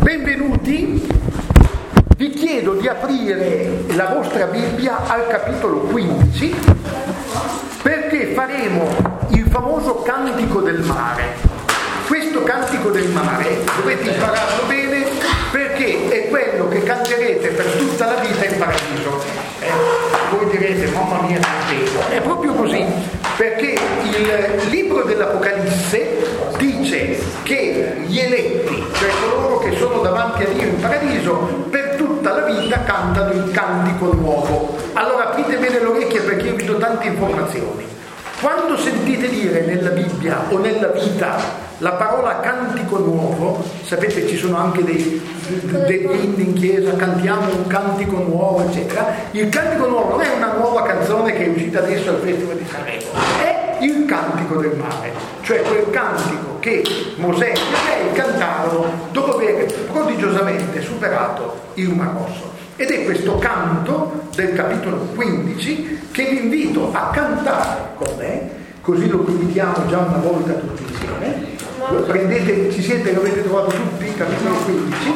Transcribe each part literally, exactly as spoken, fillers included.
Benvenuti, vi chiedo di aprire la vostra Bibbia al capitolo quindici perché faremo il famoso Cantico del Mare. Questo Cantico del Mare dovete impararlo bene perché è quello che canterete per tutta la vita in paradiso. Eh, voi direte, mamma mia, è proprio così, perché il libro dell'Apocalisse dice che gli eletti, cioè coloro che sono davanti a Dio in paradiso, per tutta la vita cantano il cantico nuovo. Allora aprite bene le orecchie perché io vi do tante informazioni. Quando sentite dire nella Bibbia o nella vita la parola cantico nuovo, sapete ci sono anche dei, dei inni in chiesa, cantiamo un cantico nuovo eccetera. Il cantico nuovo non è una nuova canzone che è uscita adesso al Festival di Sanremo, è il cantico del mare, cioè quel cantico che Mosè e Ebrei cantarono dopo aver prodigiosamente superato il Mar Rosso. Ed è questo canto del capitolo quindici che vi invito a cantare con me, così lo meditiamo già una volta tutti insieme. Prendete, ci siete, lo avete trovato tutti, capitolo quindici.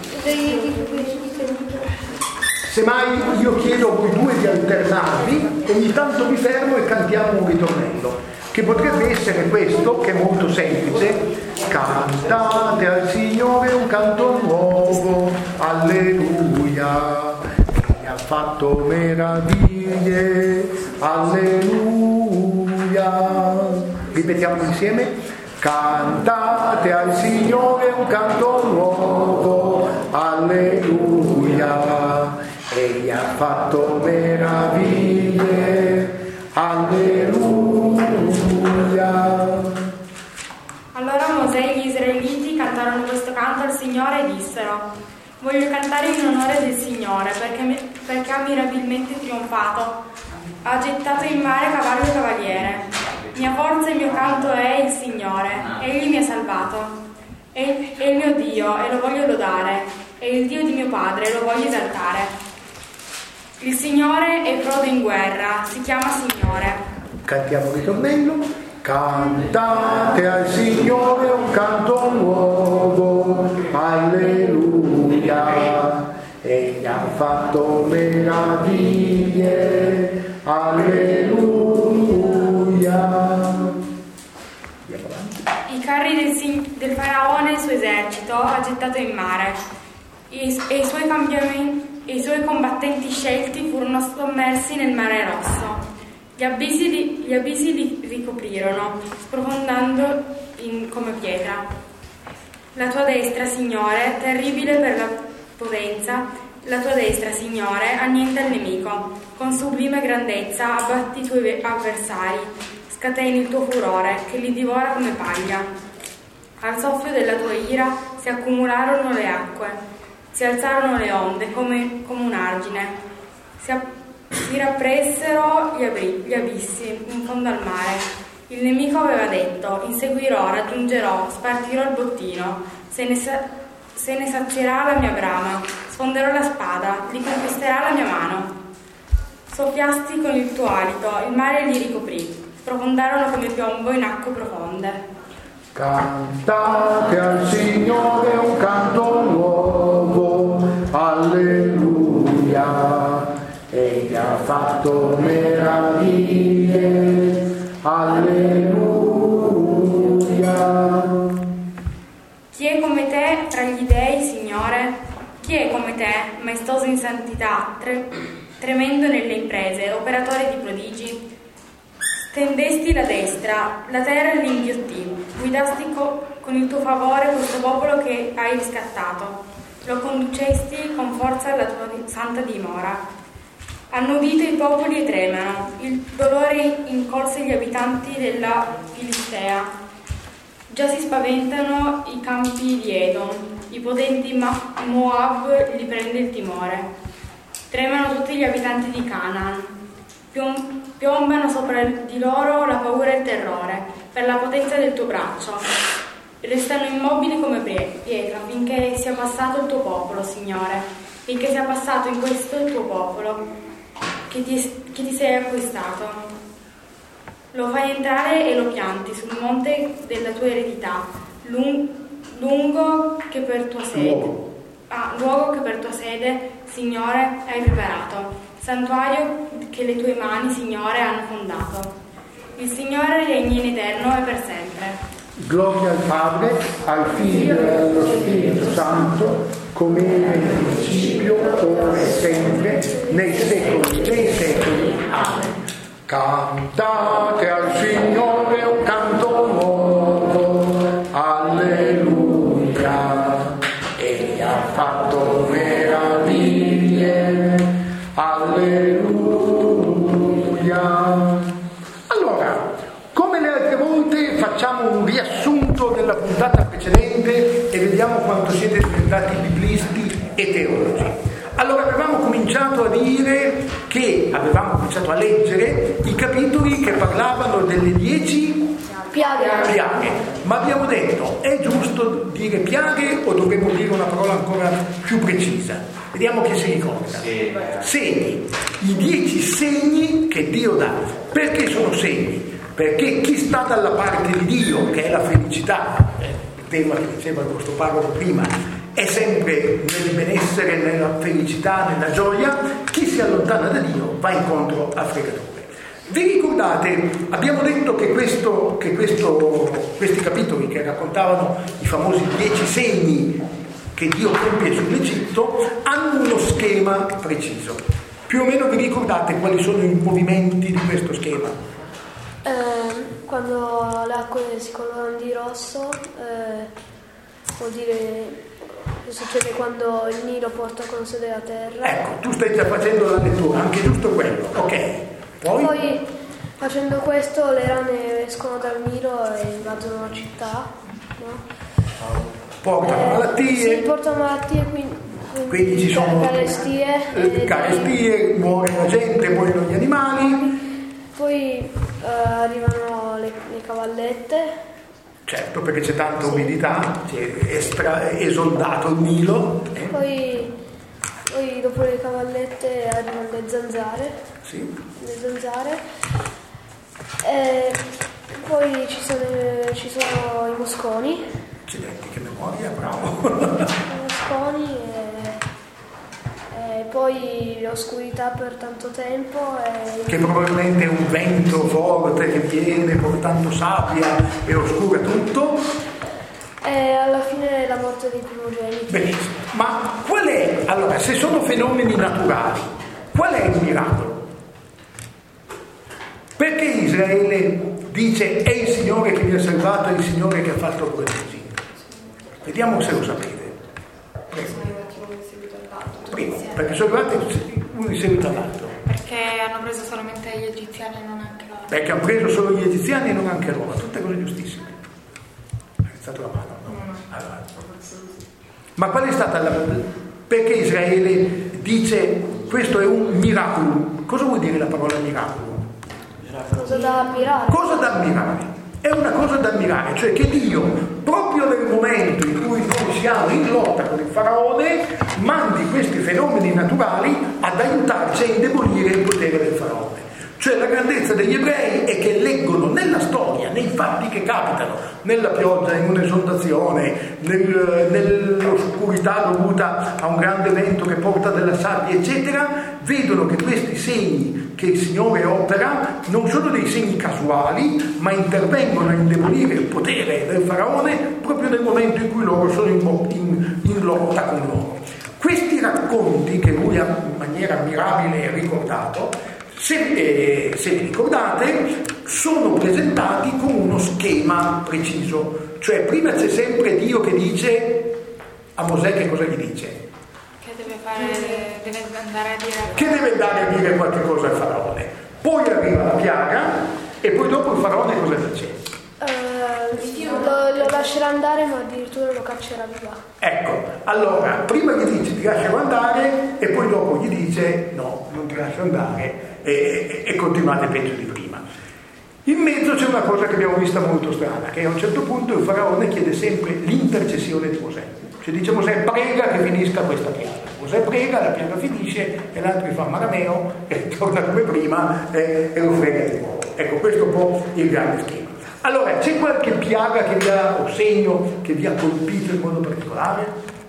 Semmai io chiedo a voi due di alternarvi, ogni tanto vi fermo e cantiamo un ritornello, che potrebbe essere questo, che è molto semplice. Cantate al Signore un canto nuovo, alleluia, che ha fatto meraviglie, alleluia. Ripetiamo insieme. Cantate al Signore un canto nuovo, alleluia, egli ha fatto meraviglie, alleluia. Allora Mosè e gli israeliti cantarono questo canto al Signore e dissero: voglio cantare in onore del Signore perché, perché ha mirabilmente trionfato, ha gettato in mare cavallo e cavaliere. Mia forza e il mio canto è il Signore, egli mi ha salvato, è, è il mio Dio e lo voglio lodare, è il Dio di mio padre e lo voglio esaltare. Il Signore è frodo in guerra, si chiama Signore. Cantiamo il ritornello. Cantate al Signore un canto nuovo, alleluia, egli ha fatto meraviglie, alleluia. I carri del, del faraone e il suo esercito ha gettato in mare e, e, i suoi cambiamenti, e i suoi combattenti scelti furono sommersi nel mare rosso. Gli abissi, li, gli abissi li ricoprirono, sprofondando in, come pietra. La tua destra, Signore, terribile per la potenza, la tua destra, Signore, annienta il nemico. Con sublime grandezza abbatti i tuoi avversari, scateni il tuo furore, che li divora come paglia. Al soffio della tua ira si accumularono le acque, si alzarono le onde come, come un argine, si app- Si rappresero gli, abri- gli abissi in fondo al mare. Il nemico aveva detto: inseguirò, raggiungerò, spartirò il bottino, se ne, sa- se ne sazierà la mia brama, sfonderò la spada, li conquisterà la mia mano. Soffiasti con il tuo alito, il mare li ricoprì, sprofondarono come piombo in acque profonde. Cantate al Signore un canto nuovo, alleluia, egli ha fatto meraviglie, alleluia. Chi è come te tra gli dei, Signore? Chi è come te, maestoso in santità, tre, tremendo nelle imprese, operatore di prodigi? Stendesti la destra, la terra li inghiottì, guidasti co, con il tuo favore questo popolo che hai riscattato, lo conducesti con forza alla tua santa dimora. Hanno udito i popoli e tremano, il dolore incolse gli abitanti della Filistea. Già si spaventano i campi di Edom, i potenti Ma- Moab li prende il timore. Tremano tutti gli abitanti di Canaan, Piom- piombano sopra di loro la paura e il terrore, per la potenza del tuo braccio. Restano immobili come pietra finché sia passato il tuo popolo, Signore, finché sia passato in questo il tuo popolo. Che ti, che ti sei acquistato. Lo fai entrare e lo pianti sul monte della tua eredità, lung, lungo che per tua sede, luogo. ah, luogo che per tua sede, Signore, hai preparato, santuario che le tue mani, Signore, hanno fondato. Il Signore regna in eterno e per sempre. Gloria al Padre, al Figlio e allo Spirito Santo, come era in principio, ora e sempre, nei secoli dei secoli. Amen. Cantate al Signore un canto nuovo, alleluia, egli ha fatto meraviglie, alleluia. Allora, come le altre volte facciamo un riassunto della puntata precedente e vediamo quanto siete diventati biblisti e teologi. Allora avevamo cominciato a dire che avevamo cominciato a leggere i capitoli che parlavano delle dieci piaghe. piaghe, ma abbiamo detto è giusto dire piaghe o dovremmo dire una parola ancora più precisa? Vediamo chi si ricorda. Sì. Segni, i dieci segni che Dio dà. Perché sono segni? Perché chi sta dalla parte di Dio, che è la felicità, eh, il tema che diceva il vostro parroco prima, è sempre nel benessere, nella felicità, nella gioia. Chi si allontana da Dio va incontro a fregature. Vi ricordate, abbiamo detto che, questo, che questo, questi capitoli che raccontavano i famosi dieci segni che Dio compie sull'Egitto hanno uno schema preciso. Più o meno vi ricordate quali sono i movimenti di questo schema? Eh, quando le acque si colorano di rosso, eh, vuol dire che succede quando il Nilo porta con sé della terra. Ecco, tu stai già facendo la lettura, anche giusto quello, ok. Poi, Poi facendo questo le rane escono dal Nilo e invadono la città, no? portano Eh, malattie, Sì, portano malattie, quindi, quindi ci sono carestie, eh, e- carestie, muore la gente, muoiono gli animali. Poi eh, arrivano le, le cavallette. Certo, perché c'è tanta umidità, c'è estra- esondato il Nilo. eh. Poi, poi dopo le cavallette arrivano le zanzare, Sì. le zanzare. E poi ci sono, ci sono i mosconi, Accidenti, che memoria, bravo. i mosconi e, e poi l'oscurità per tanto tempo e Che probabilmente è un vento forte che viene portando sabbia e oscura tutto. E alla fine la morte dei primogeniti. Benissimo. Ma qual è, allora, se sono fenomeni naturali, qual è il miracolo? Perché Israele dice è il Signore che mi ha salvato, è il Signore che ha fatto così? Vediamo se lo sapete. Prego. Primo, perché sono arrivati uno di seguito all'altro. Perché hanno preso solamente gli egiziani e non anche loro. Perché hanno preso solo gli egiziani e non anche loro, tutte cose giustissime. Ha alzato la mano, no? Allora. Ma qual è stata la... Perché Israele dice questo è un miracolo? Cosa vuol dire la parola miracolo? Cosa da ammirare? Cosa da ammirare? È una cosa da ammirare, cioè che Dio, proprio nel momento in cui noi siamo in lotta con il faraone, mandi questi fenomeni naturali ad aiutarci a indebolire il potere del faraone. Cioè la grandezza degli ebrei è che leggono nella storia, nei fatti che capitano, nella pioggia, in un'esondazione, nel, nell'oscurità dovuta a un grande vento che porta della sabbia, eccetera, vedono che questi segni che il Signore opera non sono dei segni casuali, ma intervengono a indebolire il potere del faraone proprio nel momento in cui loro sono in, in, in lotta con loro. Questi racconti che lui ha in maniera ammirabile ricordato, Se, eh, se vi ricordate, sono presentati con uno schema preciso. Cioè prima c'è sempre Dio che dice a Mosè che cosa gli dice? Che deve fare, deve andare a dire. Che deve andare a dire qualche cosa al faraone. Poi arriva la piaga e poi dopo il faraone cosa dice? Eh, lo, lo lascerà andare, ma addirittura lo caccerà via. Ecco, allora prima gli dice ti lascio andare e poi dopo gli dice no, non ti lascio andare e, e, e continuate peggio di prima. In mezzo c'è una cosa che abbiamo vista molto strana, che a un certo punto il faraone chiede sempre l'intercessione di Mosè. Cioè dice Mosè prega che finisca questa piaga. Mosè prega, la piaga finisce e l'altro fa marameo e torna come prima e, e lo frega di nuovo. Ecco, questo è un po' il grande schema. Allora, c'è qualche piaga che vi ha, o segno che vi ha colpito in modo particolare?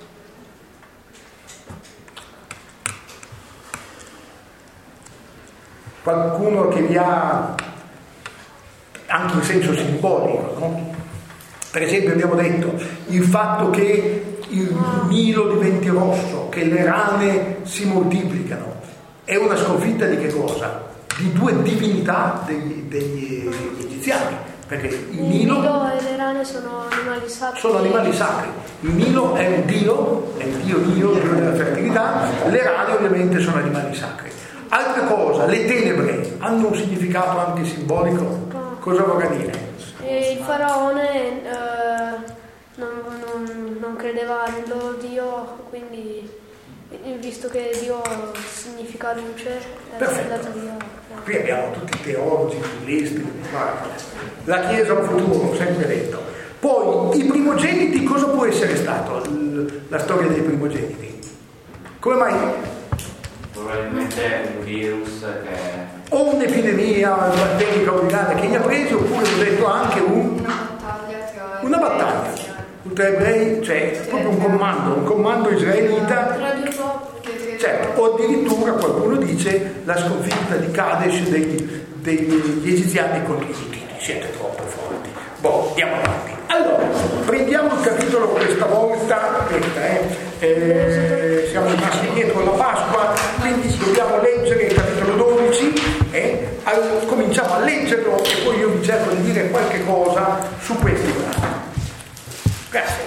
Qualcuno che vi ha, anche in senso simbolico, no? Per esempio abbiamo detto il fatto che il Nilo diventi rosso, che le rane si moltiplicano, è una sconfitta di che cosa? Di due divinità degli, degli egiziani, perché il, il Nilo, Nilo e le rane sono animali sacri. Sono animali sacri. Il Nilo è un dio, è il dio Nilo, il dio della fertilità, le rane ovviamente sono animali sacri. Altra cosa, le tenebre hanno un significato anche simbolico. Cosa vorrà dire? E il faraone eh, non, non, non credeva nel loro dio, quindi visto che Dio significa luce, è andato via. Qui abbiamo tutti i teologi, biblisti, la Chiesa è un futuro, ho sempre detto. Poi i primogeniti, cosa può essere stato la storia dei primogeniti? Come mai? Probabilmente un virus che... O un'epidemia batterica ordinaria che gli ha preso, oppure ho detto anche un... una battaglia tra una battaglia tra ebrei, cioè proprio un comando, un comando israelita, certo, o addirittura qualcuno dice la sconfitta di Kadesh degli, degli egiziani contro i Hittiti. Siete troppo forti. Boh, andiamo avanti. Allora, prendiamo il capitolo questa volta, questa, eh, eh, siamo rimasti dietro alla Pasqua, quindi dobbiamo leggere il capitolo dodici, eh, al, cominciamo a leggerlo e poi io vi cerco di dire qualche cosa su questi brani. Grazie.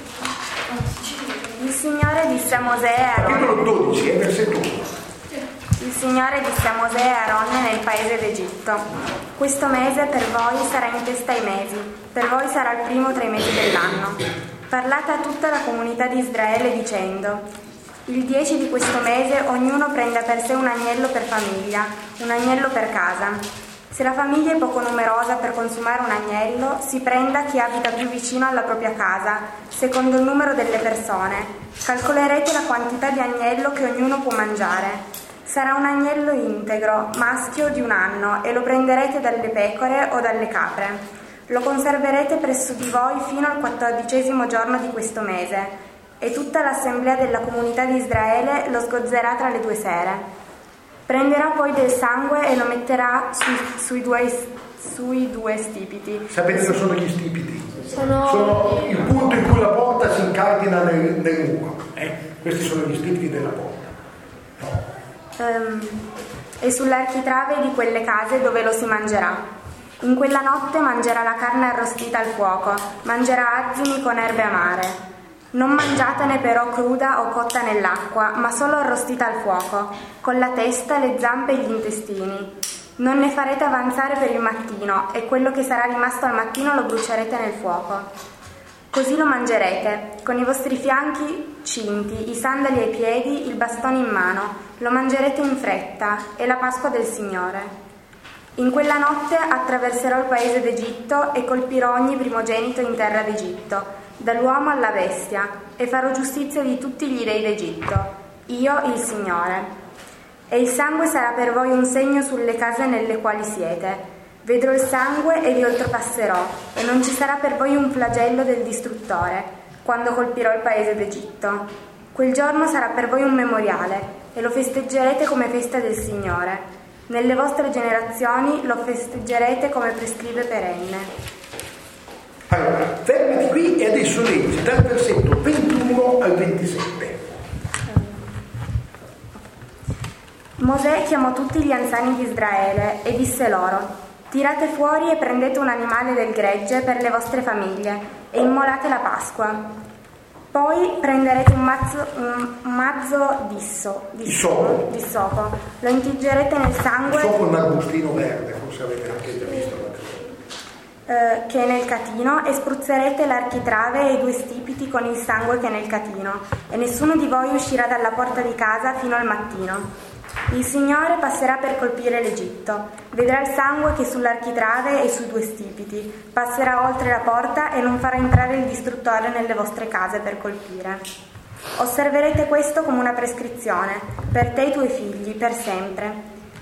Il Signore disse a Mosè e Aaronne. Capitolo dodici, è versetto uno. Il Signore disse a Mosè e Aaronne nel paese d'Egitto: questo mese per voi sarà in testa ai mesi, per voi sarà il primo tra i mesi dell'anno. Parlate a tutta la comunità di Israele dicendo: il dieci di questo mese ognuno prenda per sé un agnello per famiglia, un agnello per casa. Se la famiglia è poco numerosa per consumare un agnello, si prenda chi abita più vicino alla propria casa, secondo il numero delle persone. Calcolerete la quantità di agnello che ognuno può mangiare. Sarà un agnello integro, maschio di un anno, e lo prenderete dalle pecore o dalle capre. Lo conserverete presso di voi fino al quattordicesimo giorno di questo mese, e tutta l'assemblea della comunità di Israele lo sgozzerà tra le due sere. Prenderà poi del sangue e lo metterà sui, sui, due, sui due stipiti. Sapete cosa sono gli stipiti? Sono, sono il punto in cui la porta si incardina nel, nel muro. Eh? Questi sono gli stipiti della porta. No. Um, e sull'architrave di quelle case dove lo si mangerà. In quella notte mangerà la carne arrostita al fuoco, mangerà azzimi con erbe amare. Non mangiatene però cruda o cotta nell'acqua, ma solo arrostita al fuoco, con la testa, le zampe e gli intestini. Non ne farete avanzare per il mattino, e quello che sarà rimasto al mattino lo brucerete nel fuoco. Così lo mangerete, con i vostri fianchi cinti, i sandali ai piedi, il bastone in mano. Lo mangerete in fretta, è la Pasqua del Signore. In quella notte attraverserò il paese d'Egitto e colpirò ogni primogenito in terra d'Egitto, dall'uomo alla bestia, e farò giustizia di tutti gli dei d'Egitto, io il Signore. E il sangue sarà per voi un segno sulle case nelle quali siete. Vedrò il sangue e vi oltrepasserò, e non ci sarà per voi un flagello del distruttore, quando colpirò il paese d'Egitto. Quel giorno sarà per voi un memoriale, e lo festeggerete come festa del Signore. Nelle vostre generazioni lo festeggerete come prescrive perenne. Allora, fermati qui e adesso leggi dal versetto ventuno al ventisette. Mosè chiamò tutti gli anziani di Israele e disse loro: tirate fuori e prendete un animale del gregge per le vostre famiglie e immolate la Pasqua. Poi prenderete un mazzo, un mazzo di, so, di, di, sopo. di sopo, lo intingerete nel sangue. Il sopo è un arbustino verde, forse avete anche già visto. Eh, che è nel catino, e spruzzerete l'architrave e i due stipiti con il sangue che è nel catino, e nessuno di voi uscirà dalla porta di casa fino al mattino. Il Signore passerà per colpire l'Egitto, vedrà il sangue che è sull'architrave e sui due stipiti, passerà oltre la porta e non farà entrare il distruttore nelle vostre case per colpire. Osserverete questo come una prescrizione, per te e i tuoi figli, per sempre.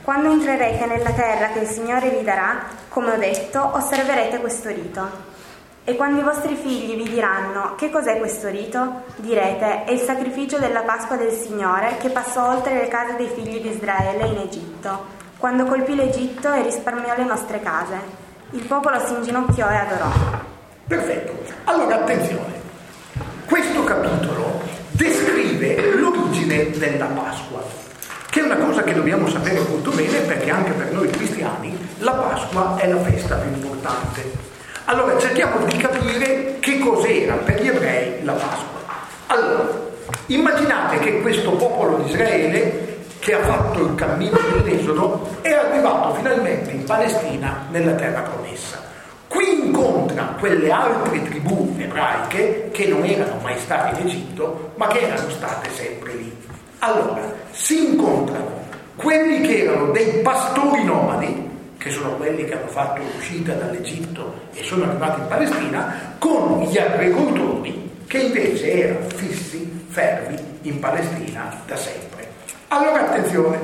Quando entrerete nella terra che il Signore vi darà, come ho detto, osserverete questo rito. E quando i vostri figli vi diranno: che cos'è questo rito? Direte: è il sacrificio della Pasqua del Signore che passò oltre le case dei figli di Israele in Egitto, quando colpì l'Egitto e risparmiò le nostre case. Il popolo si inginocchiò e adorò. Perfetto. Allora attenzione, questo capitolo descrive l'origine della Pasqua, che è una cosa che dobbiamo sapere molto bene, perché anche per noi cristiani la Pasqua è la festa più importante. Allora cerchiamo di capire che cos'era per gli ebrei la Pasqua. Allora, immaginate che questo popolo di Israele, che ha fatto il cammino dell'Esodo, è arrivato finalmente in Palestina, nella terra promessa. Qui incontra quelle altre tribù ebraiche che non erano mai state in Egitto, ma che erano state sempre lì. Allora, si incontrano quelli che erano dei pastori nomadi, che sono quelli che hanno fatto l'uscita dall'Egitto e sono arrivati in Palestina, con gli agricoltori che invece erano fissi, fermi in Palestina da sempre. Allora attenzione,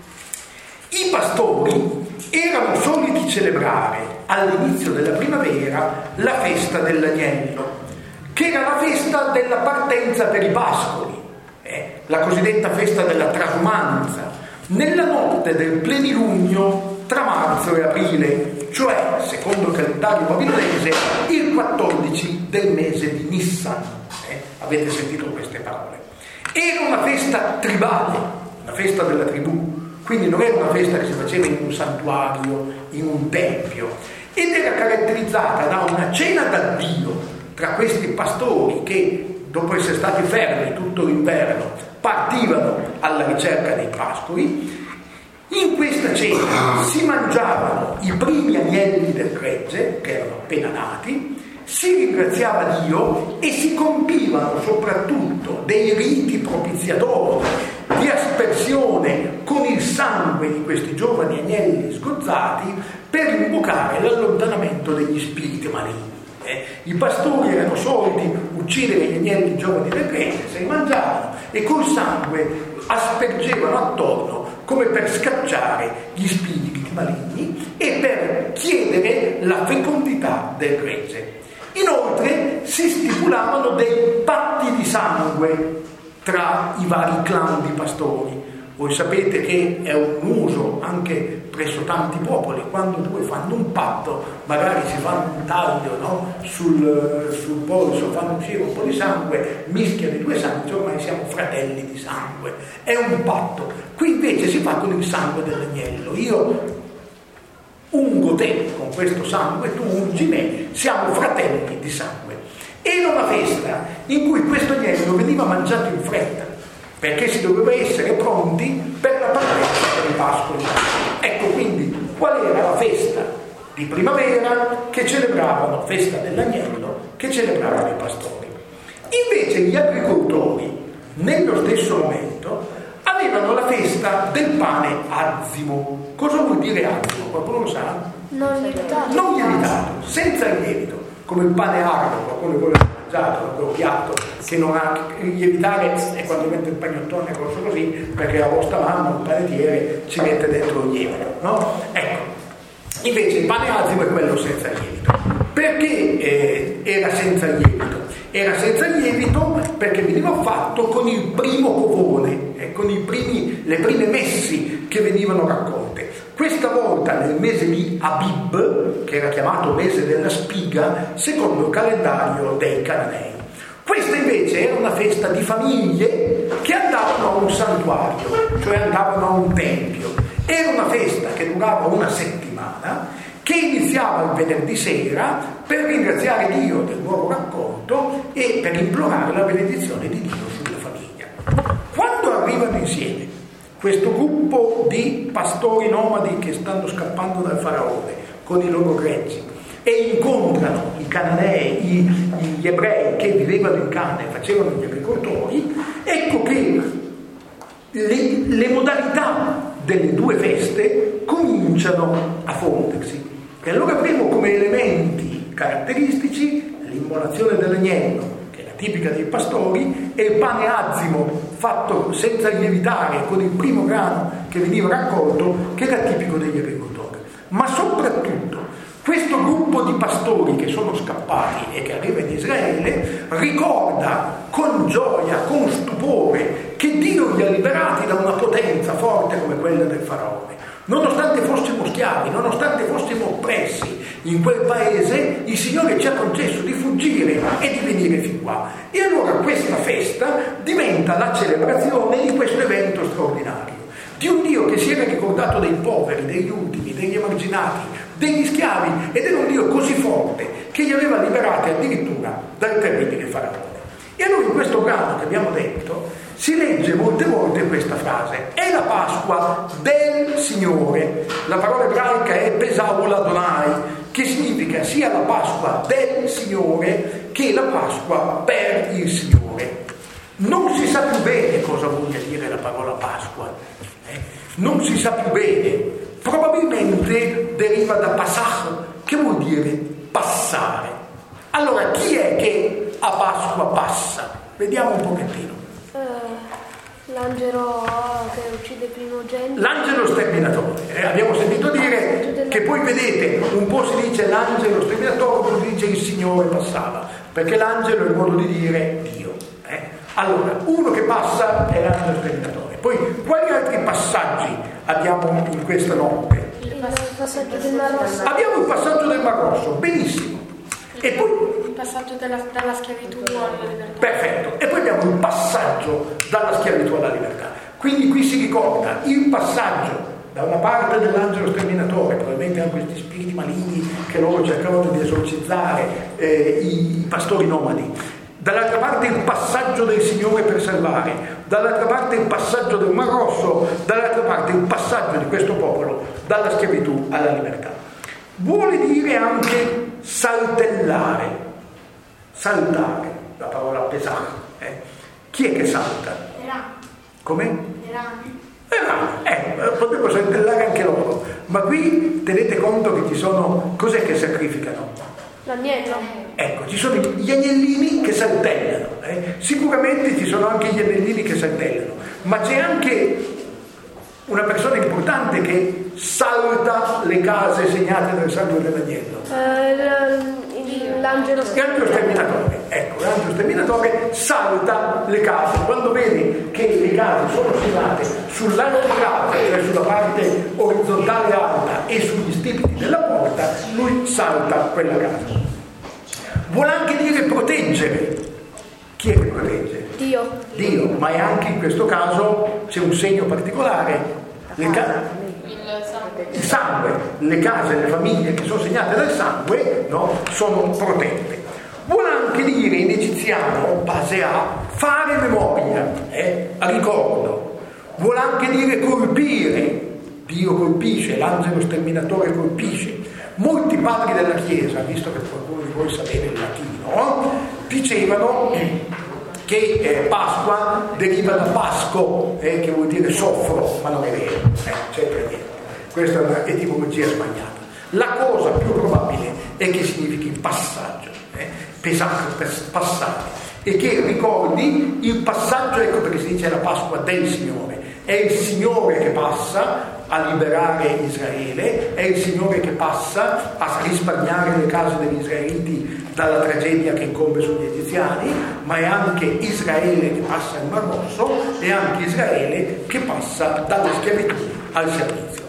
i pastori erano soliti celebrare all'inizio della primavera la festa dell'agnello, che era la festa della partenza per i pascoli, eh, la cosiddetta festa della trasumanza, nella notte del plenilunio tra marzo e aprile, cioè, secondo il calendario babilonese, il quattordici del mese di Nissan. Eh? Avete sentito queste parole? Era una festa tribale, una festa della tribù, quindi non era una festa che si faceva in un santuario, in un tempio, ed era caratterizzata da una cena d'addio tra questi pastori che, dopo essere stati fermi tutto l'inverno, partivano alla ricerca dei pascoli. In questa cena si mangiavano i primi agnelli del gregge, che erano appena nati, si ringraziava Dio e si compivano soprattutto dei riti propiziatori di aspersione con il sangue di questi giovani agnelli sgozzati per invocare l'allontanamento degli spiriti maligni. Eh, I pastori erano soliti uccidere gli agnelli giovani del gregge, se li mangiavano e col sangue aspergevano attorno come per scacciare gli spiriti maligni e per chiedere la fecondità del gregge. Inoltre si stipulavano dei patti di sangue tra i vari clan di pastori. Voi sapete che è un uso anche presso tanti popoli, quando due fanno un patto, magari si fanno un taglio, no? sul, sul polso, fanno uscire un po' di sangue, mischiano i due sangue, ormai siamo fratelli di sangue. È un patto. Qui invece si fa con il sangue dell'agnello. Io ungo te con questo sangue, tu ungi me, siamo fratelli di sangue. Era una festa in cui questo agnello veniva mangiato in fretta, perché si doveva essere pronti per la partenza per i pascoli. Ecco quindi qual era la festa di primavera che celebravano, festa dell'agnello, che celebravano i pastori. Invece gli agricoltori, nello stesso momento, avevano la festa del pane azimo. Cosa vuol dire azimo? Qualcuno lo sa? Non lievitato. Non lievitato, senza il lievito, come il pane ardo, qualcuno vuole mangiato, quello piatto che non ha lievitare, è quando mette il pagnottone corso così, perché la vostra mamma, un panettiere, ci mette dentro il lievito, no? Ecco, invece il pane azimo è quello senza lievito. Perché eh, era senza lievito? Era senza lievito perché veniva fatto con il primo covone, eh, con i primi, le prime messi che venivano raccolte. Questa volta nel mese di Abib, che era chiamato mese della spiga, secondo il calendario dei Cananei. Questa invece era una festa di famiglie che andavano a un santuario, cioè andavano a un tempio. Era una festa che durava una settimana, che iniziava il venerdì sera per ringraziare Dio del nuovo raccolto e per implorare la benedizione di Dio sulla famiglia. Quando arrivano insieme questo gruppo di pastori nomadi che stanno scappando dal faraone con i loro greggi e incontrano i cananei, gli ebrei che vivevano in Canaan e facevano gli agricoltori, ecco che le, le modalità delle due feste cominciano a fondersi. E allora avremo come elementi caratteristici l'immolazione dell'agnello, che era tipica dei pastori, e il pane azimo fatto senza lievitare con il primo grano che veniva raccolto, che era tipico degli agricoltori. Ma soprattutto questo gruppo di pastori che sono scappati e che arriva in Israele ricorda con gioia, con stupore, che Dio li ha liberati da una potenza forte come quella del faraone. Nonostante fossimo schiavi, nonostante fossimo oppressi in quel paese, il Signore ci ha concesso di fuggire e di venire fin qua. E allora questa festa diventa la celebrazione di questo evento straordinario, di un Dio che si era ricordato dei poveri, degli ultimi, degli emarginati, degli schiavi, ed era un Dio così forte che li aveva liberati addirittura dal terribile faraone. E allora in questo brano che abbiamo detto si legge molte volte questa frase: è la Pasqua del Signore. La parola ebraica è Pesaul Adonai, che significa sia la Pasqua del Signore che la Pasqua per il Signore. Non si sa più bene cosa voglia dire la parola Pasqua, eh? non si sa più bene, probabilmente deriva da Pasach, che vuol dire passare. Allora chi è che a Pasqua passa? Vediamo un pochettino. Uh, l'angelo che uccide il primogenito. L'angelo sterminatore. Eh, abbiamo sentito dire che poi vedete, un po' si dice l'angelo sterminatore, un po' si dice il Signore passava, perché l'angelo è il modo di dire Dio. Eh? Allora, uno che passa è l'angelo sterminatore. Poi, quali altri passaggi abbiamo in questa notte? Il passaggio del Mar Rosso. Abbiamo il passaggio del Mar Rosso, benissimo. E poi il passaggio della, dalla schiavitù alla libertà. Perfetto. E poi abbiamo il passaggio dalla schiavitù alla libertà. Quindi qui si ricorda il passaggio da una parte dell'angelo sterminatore, probabilmente anche questi spiriti maligni che loro cercavano di esorcizzare, eh, i pastori nomadi. Dall'altra parte il passaggio del Signore per salvare, dall'altra parte il passaggio del Mar Rosso, dall'altra parte il passaggio di questo popolo dalla schiavitù alla libertà. Vuole dire anche saltellare, saltare, la parola pesante. Eh. Chi è che salta? Come? Eh, potevo saltellare anche loro, ma qui tenete conto che ci sono, cos'è che sacrificano? L'agnello. Ecco, ci sono gli agnellini che saltellano, eh. Sicuramente ci sono anche gli agnellini che saltellano, ma c'è anche una persona importante che salta le case segnate dal sangue dell'agnello. Uh, l'angelo sterminatore. Ecco, l'angelo sterminatore salta le case. Quando vede che le case sono segnate sull'anteprata, cioè sulla parte orizzontale alta, e sugli stipiti della porta, lui salta quella casa. Vuole anche dire proteggere. Chi è che protegge? Dio. Dio, ma è anche in questo caso c'è un segno particolare. Le ca- il sangue, le case, le famiglie che sono segnate dal sangue, no, sono protette. Vuole anche dire in egiziano, base a, fare memoria, eh, a ricordo. Vuole anche dire colpire. Dio colpisce, l'angelo sterminatore colpisce. Molti padri della Chiesa, visto che qualcuno di voi sapeva il latino, dicevano che eh, Pasqua deriva da Pasco, eh, che vuol dire soffro, ma non è vero, eh, c'è per niente. Questa è una etimologia sbagliata. La cosa più probabile è che significhi passaggio, eh, pesante, passare, e che ricordi il passaggio, ecco perché si dice la Pasqua del Signore. È il Signore che passa a liberare Israele, è il Signore che passa a risparmiare le case degli israeliti dalla tragedia che incombe sugli egiziani, ma è anche Israele che passa il Mar Rosso, e anche Israele che passa dalla schiavitù al servizio.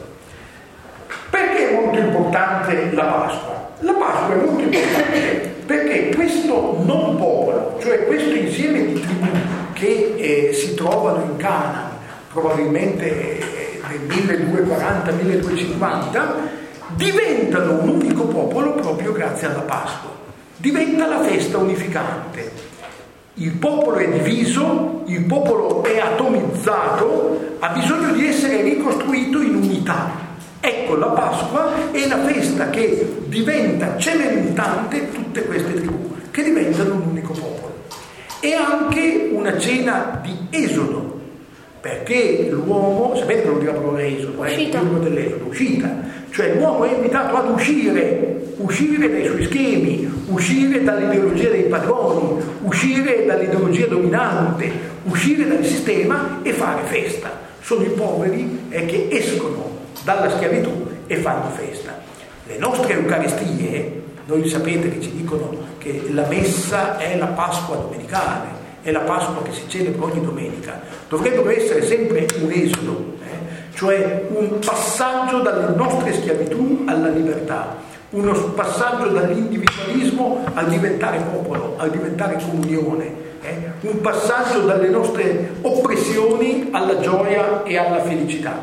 Perché è molto importante la Pasqua? La Pasqua è molto importante perché questo non popolo, cioè questo insieme di tribù che eh, si trovano in Canaan, probabilmente eh, nel milleduecentoquaranta milleduecentocinquanta, diventano un unico popolo proprio grazie alla Pasqua. Diventa la festa unificante. Il popolo è diviso, il popolo è atomizzato, ha bisogno di essere ricostruito in unità. Ecco, la Pasqua è la festa che diventa cementante tutte queste tribù, che diventano un unico popolo. È anche una cena di esodo, perché l'uomo, sapete che vuol dire la parola esodo? È il giorno dell'esodo, uscita. Cioè l'uomo è invitato ad uscire, uscire dai suoi schemi, uscire dall'ideologia dei padroni, uscire dall'ideologia dominante, uscire dal sistema e fare festa. Sono i poveri eh, che escono dalla schiavitù e fanno festa. Le nostre Eucaristie, noi sapete che ci dicono che la messa è la Pasqua domenicale, è la Pasqua che si celebra ogni domenica, dovrebbero essere sempre un esodo, eh? cioè un passaggio dalle nostre schiavitù alla libertà, uno passaggio dall'individualismo al diventare popolo, al diventare comunione, eh? un passaggio dalle nostre oppressioni alla gioia e alla felicità.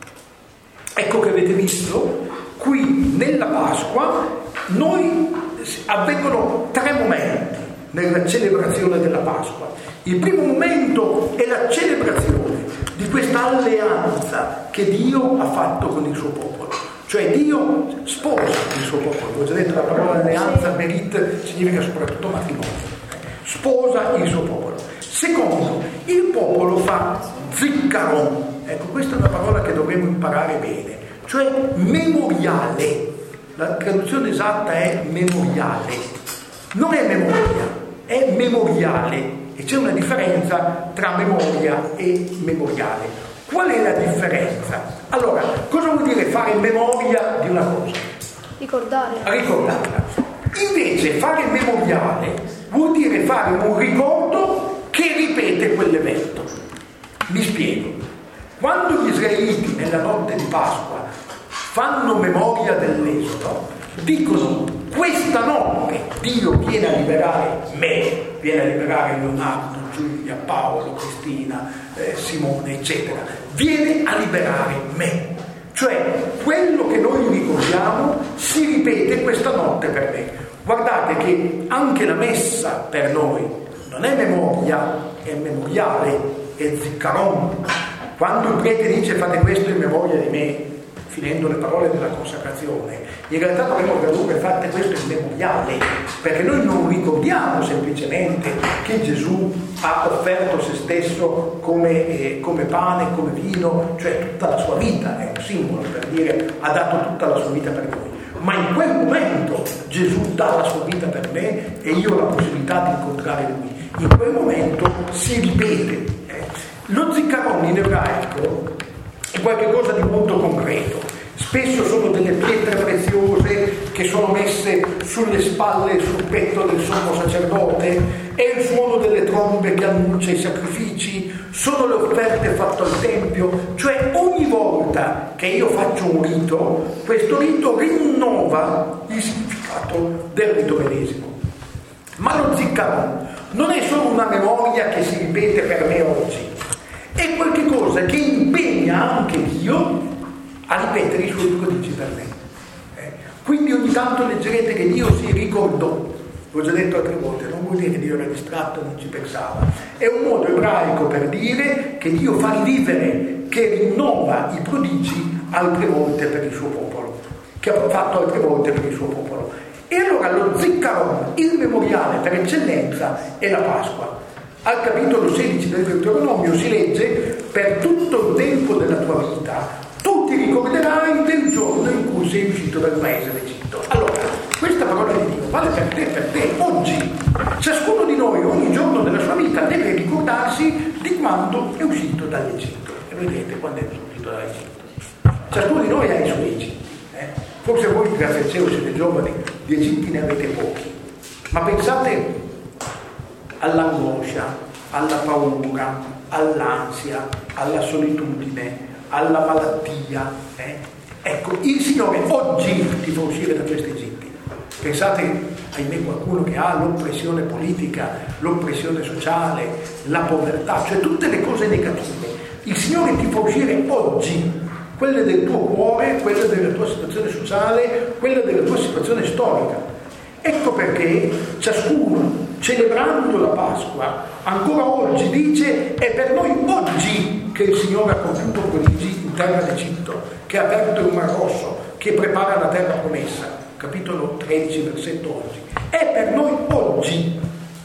Ecco che avete visto, qui nella Pasqua noi avvengono tre momenti nella celebrazione della Pasqua. Il primo momento è la celebrazione di questa alleanza che Dio ha fatto con il suo popolo, cioè Dio sposa il suo popolo. Ho già detto la parola alleanza, merit, significa soprattutto matrimonio, sposa il suo popolo. Secondo, il popolo fa ziccaron, ecco, questa è una parola che dovremmo imparare bene, cioè memoriale. La traduzione esatta è memoriale, non è memoria, è memoriale, e c'è una differenza tra memoria e memoriale. Qual è la differenza? Allora, cosa vuol dire fare memoria di una cosa? Ricordare. Ricordarla. Invece fare memoriale vuol dire fare un ricordo che ripete quell'evento. Mi spiego. Quando gli israeliti nella notte di Pasqua fanno memoria dell'Esodo, dicono: questa notte Dio viene a liberare me, viene a liberare Leonardo, Giulia, Paolo, Cristina, eh, Simone, eccetera, viene a liberare me. Cioè quello che noi ricordiamo si ripete questa notte per me. Guardate che anche la messa per noi non è memoria, è memoriale, è ziccaron. Quando il prete dice fate questo in memoria di me, finendo le parole della consacrazione, in realtà dovremmo tradurre fate questo in memoriale, perché noi non ricordiamo semplicemente che Gesù ha offerto se stesso come, eh, come pane, come vino, cioè tutta la sua vita, è un simbolo per dire ha dato tutta la sua vita per noi, ma in quel momento Gesù dà la sua vita per me e io ho la possibilità di incontrare Lui. In quel momento si ripete. Eh. Lo ziccaron in ebraico è qualcosa di molto concreto. Spesso sono delle pietre preziose che sono messe sulle spalle e sul petto del sommo sacerdote, è il suono delle trombe che annuncia i sacrifici, sono le offerte fatte al tempio, cioè ogni volta che io faccio un rito, questo rito rinnova il significato del rito medesimo. Ma lo ziccaron non è solo una memoria che si ripete per me oggi, è qualcosa che impegna anche Dio a ripetere i suoi prodigi per me. Eh? Quindi ogni tanto leggerete che Dio si ricordò. L'ho già detto altre volte, non vuol dire che Dio era distratto e non ci pensava. È un modo ebraico per dire che Dio fa rivivere, che rinnova i prodigi altre volte per il suo popolo, che ha fatto altre volte per il suo popolo. E allora lo ziccaron, il memoriale per eccellenza, è la Pasqua. Al capitolo sedici del Deuteronomio si legge: per tutto il tempo della tua vita tu ti ricorderai del giorno in cui sei uscito dal paese d'Egitto. Allora, questa parola di Dio vale per te, per te, oggi. Ciascuno di noi ogni giorno della sua vita deve ricordarsi di quando è uscito dall'Egitto. E vedete quando è uscito dall'Egitto. Ciascuno di noi ha i suoi Egitti. Eh? Forse voi, grazie al cielo, siete giovani, di Egitti ne avete pochi. Ma pensate all'angoscia, alla paura, all'ansia, alla solitudine, alla malattia. Eh? Ecco, il Signore oggi ti fa uscire da questi Egitti. Pensate, ahimè, qualcuno che ha l'oppressione politica, l'oppressione sociale, la povertà, cioè tutte le cose negative. Il Signore ti fa uscire oggi, quelle del tuo cuore, quelle della tua situazione sociale, quelle della tua situazione storica. Ecco perché ciascuno, celebrando la Pasqua, ancora oggi dice: è per noi oggi che il Signore ha compiuto prodigi in terra d'Egitto, che ha aperto il Mar Rosso, che prepara la terra promessa. Capitolo tredici, versetto oggi. È per noi oggi.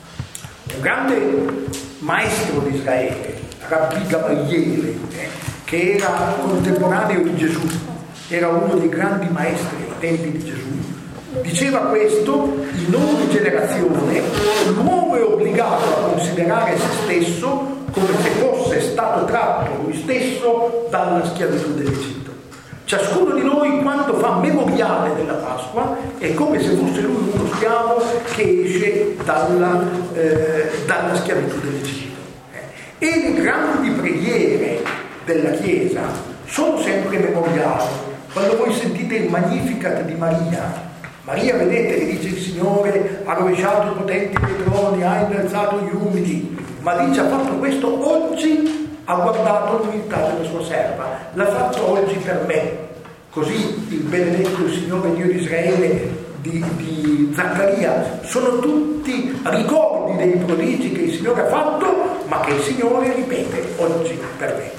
Un grande maestro di Israele, Rabbi Gamaliele, eh, che era contemporaneo di Gesù, era uno dei grandi maestri ai tempi di Gesù, diceva questo: in ogni generazione l'uomo è obbligato a considerare se stesso come se fosse stato tratto lui stesso dalla schiavitù dell'Egitto. Ciascuno di noi, quando fa memoriale della Pasqua, è come se fosse lui uno schiavo che esce dalla, eh, dalla schiavitù dell'Egitto. Eh. E le grandi preghiere della Chiesa sono sempre memoriali. Quando voi sentite il Magnificat di Maria, Maria, vedete che dice: il Signore ha rovesciato i potenti dei troni, ha innalzato gli umili, ma dice: ha fatto questo oggi, ha guardato l'umiltà della sua serva, l'ha fatto oggi per me. Così il benedetto il Signore Dio di Israele di, di Zaccaria sono tutti ricordi dei prodigi che il Signore ha fatto, ma che il Signore ripete oggi per me.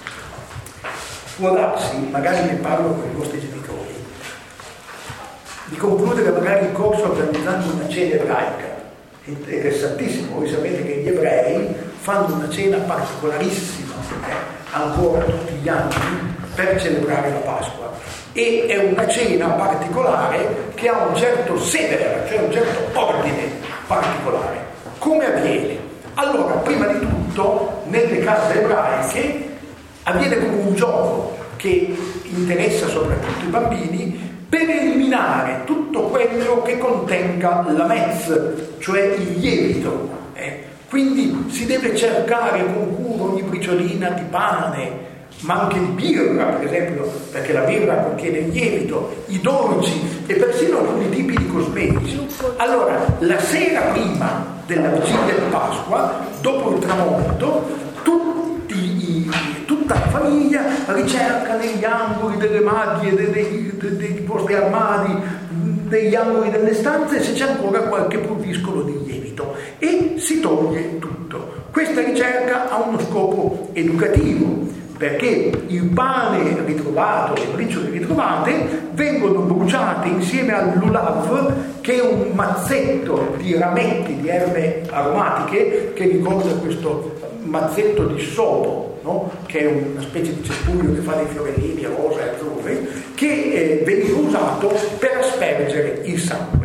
Può darsi, magari ne parlo con i vostri genitori, di concludere magari il corso organizzando una cena ebraica. Interessantissimo, voi sapete che gli ebrei fanno una cena particolarissima eh, ancora tutti gli anni per celebrare la Pasqua, e è una cena particolare che ha un certo sedere, cioè un certo ordine particolare. Come avviene? Allora, prima di tutto, nelle case ebraiche avviene come un gioco che interessa soprattutto i bambini, per eliminare tutto quello che contenga la mezz, cioè il lievito. Eh. Quindi si deve cercare con cura ogni briciolina di pane, ma anche di birra, per esempio, perché la birra contiene il lievito, i dolci e persino alcuni tipi di cosmetici. Allora, la sera prima della vigilia di Pasqua, dopo il tramonto, tutti i, tutta la famiglia ricerca negli angoli delle maglie, dei, dei, dei, dei vostri armadi, degli angoli delle stanze, se c'è ancora qualche pulviscolo di lievito, e si toglie tutto. Questa ricerca ha uno scopo educativo, perché il pane ritrovato, le briciole ritrovate, vengono bruciate insieme al lulav, che è un mazzetto di rametti di erbe aromatiche che ricorda questo mazzetto di sopo, no? Che è una specie di cespuglio che fa dei fiorellini rosa e azzurri, che eh, veniva usato per aspergere il sangue.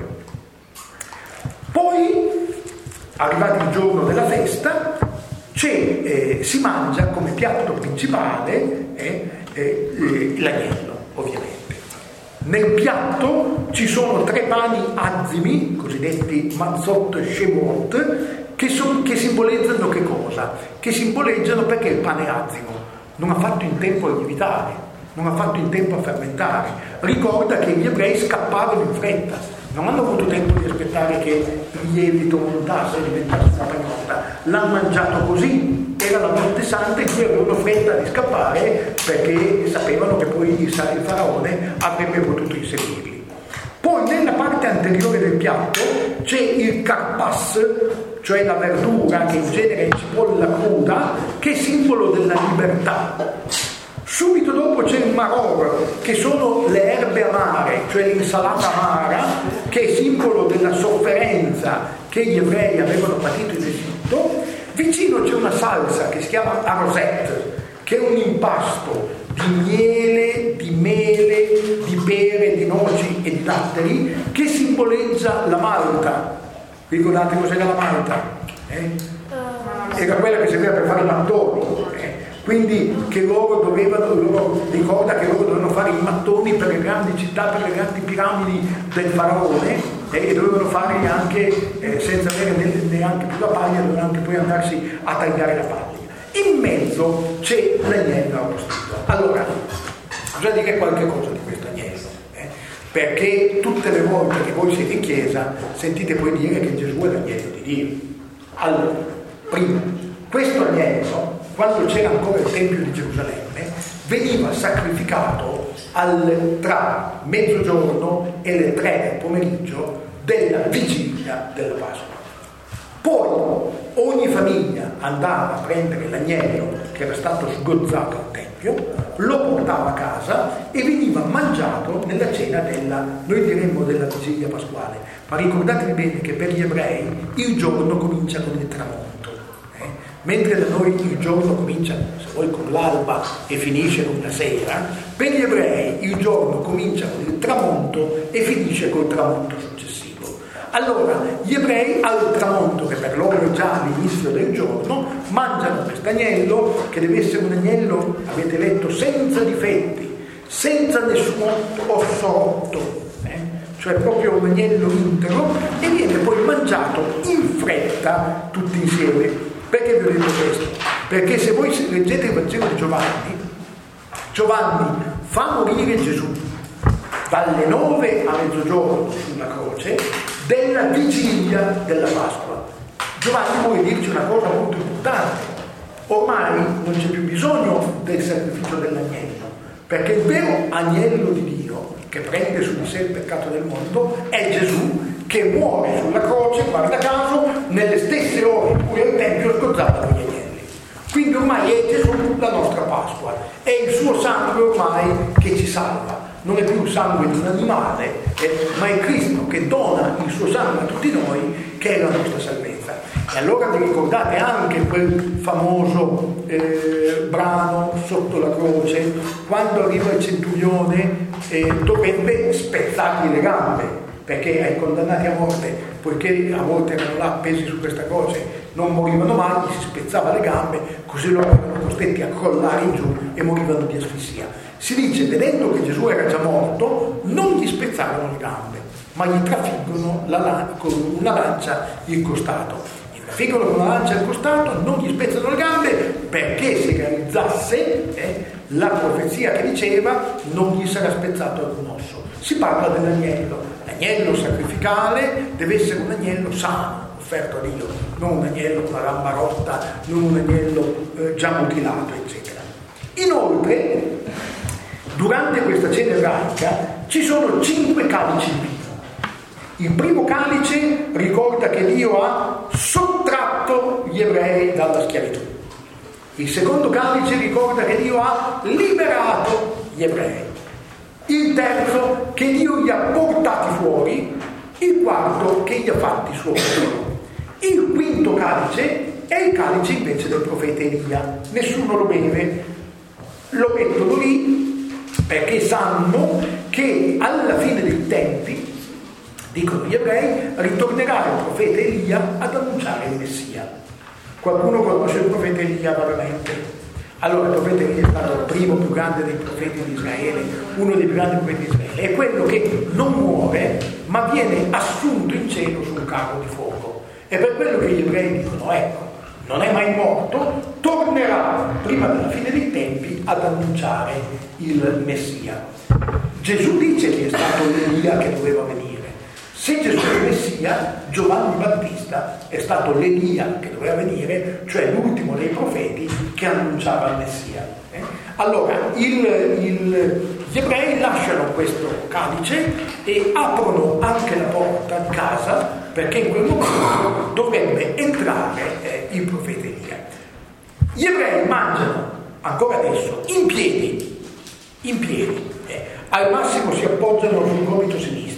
Poi, arrivato il giorno della festa, c'è, eh, si mangia come piatto principale eh, eh, l'agnello, ovviamente. Nel piatto ci sono tre pani azimi, cosiddetti mazzot shemot, che, son, che simboleggiano che cosa? Che simboleggiano perché il pane è azimo, non ha fatto in tempo a lievitare, non ha fatto in tempo a fermentare. Ricorda che gli ebrei scappavano in fretta, non hanno avuto tempo di aspettare che il lievito montasse e diventasse una pagnotta, l'hanno mangiato così, era la notte santa in cui avevano fretta di scappare perché sapevano che poi il faraone avrebbe potuto inseguirli. Poi nella parte anteriore del piatto c'è il karpas, cioè la verdura che in genere è cipolla cruda, che è simbolo della libertà. Subito dopo c'è il maror, che sono le erbe amare, cioè l'insalata amara, che è simbolo della sofferenza che gli ebrei avevano patito in Egitto. Vicino c'è una salsa che si chiama arosette, che è un impasto di miele, di mele, di pere, di noci e di datteri, che simboleggia la malta. Vi ricordate cos'era la malta? Eh? Era quella che serviva per fare i mattoni. Eh? Quindi che loro dovevano, loro, ricorda che loro dovevano fare i mattoni per le grandi città, per le grandi piramidi del faraone, eh, e dovevano farli anche eh, senza avere neanche più la paglia, dovevano anche poi andarsi a tagliare la paglia. In mezzo c'è l'agnello arrostito. Allora, bisogna dire qualche cosa di questo agnello, eh? Perché tutte le volte che voi siete in chiesa sentite poi dire che Gesù è l'agnello di Dio. Allora, prima, questo agnello, quando c'era ancora il Tempio di Gerusalemme, veniva sacrificato al, tra mezzogiorno e le tre del pomeriggio della vigilia della Pasqua. Poi ogni famiglia andava a prendere l'agnello che era stato sgozzato al Tempio, lo portava a casa e veniva mangiato nella cena della, noi diremmo della vigilia pasquale, ma ricordatevi bene che per gli ebrei il giorno comincia con il tramonto. Mentre da noi il giorno comincia, se vuoi, con l'alba e finisce con la sera, per gli ebrei il giorno comincia con il tramonto e finisce col tramonto successivo. Allora, gli ebrei al tramonto, che per loro è già l'inizio del giorno, mangiano questo agnello, che deve essere un agnello, avete letto, senza difetti, senza nessun osso rotto, eh? Cioè proprio un agnello integro, e viene poi mangiato in fretta tutti insieme. Perché vi ho detto questo? Perché se voi leggete il Vangelo di Giovanni, Giovanni fa morire Gesù dalle nove a mezzogiorno sulla croce della vigilia della Pasqua. Giovanni vuole dirci una cosa molto importante: ormai non c'è più bisogno del sacrificio dell'agnello, perché il vero agnello di Dio che prende su di sé il peccato del mondo è Gesù, che muore sulla croce, guarda caso, nelle stesse ore in cui il Tempio sgozzava gli agnelli. Quindi ormai è Gesù la nostra Pasqua, è il suo sangue ormai che ci salva. Non è più il sangue di un animale, eh, ma è Cristo che dona il suo sangue a tutti noi, che è la nostra salvezza. E allora vi ricordate anche quel famoso eh, brano sotto la croce, quando arriva il centurione eh, dovrebbe spezzargli le gambe, perché ai condannati a morte, poiché a volte erano là appesi su questa croce, non morivano mai, gli si spezzava le gambe, così loro erano costretti a crollare in giù e morivano di asfissia. Si dice, vedendo che Gesù era già morto, non gli spezzarono le gambe, ma gli trafiggono la, con una lancia il costato. Gli trafiggono con una lancia il costato, non gli spezzano le gambe, perché si realizzasse eh, la profezia che diceva non gli sarà spezzato alcun osso. Si parla dell'agnello. L'agnello sacrificale deve essere un agnello sano, offerto a Dio, non un agnello con la gamba rotta, non un agnello eh, già mutilato, eccetera. Inoltre, durante questa cena ebraica ci sono cinque calici in vino. Il primo calice ricorda che Dio ha sottratto gli ebrei dalla schiavitù. Il secondo calice ricorda che Dio ha liberato gli ebrei. Il terzo, che Dio li ha portati fuori. Il quarto, che li ha fatti suoi. Il quinto calice è il calice invece del profeta Elia. Nessuno lo beve, lo mettono lì perché sanno che alla fine dei tempi, dicono gli ebrei, ritornerà il profeta Elia ad annunciare il Messia. Qualcuno conosce il profeta Elia veramente? Allora il profeta Elia è stato il primo più grande dei profeti di Israele, uno dei più grandi profeti di Israele, è quello che non muore ma viene assunto in cielo su un carro di fuoco. E per quello che gli ebrei dicono, ecco, non è mai morto, tornerà prima della fine dei tempi ad annunciare il Messia. Gesù dice che è stato l'Elia che doveva venire. Se Gesù è il Messia, Giovanni Battista è stato l'Elia che doveva venire, cioè l'ultimo dei profeti che annunciava il Messia. Eh? Allora, il, il, gli ebrei lasciano questo calice e aprono anche la porta di casa, perché in quel momento dovrebbe entrare eh, il profeta Elia. Gli ebrei mangiano, ancora adesso, in piedi, in piedi, eh, al massimo si appoggiano sul gomito sinistro.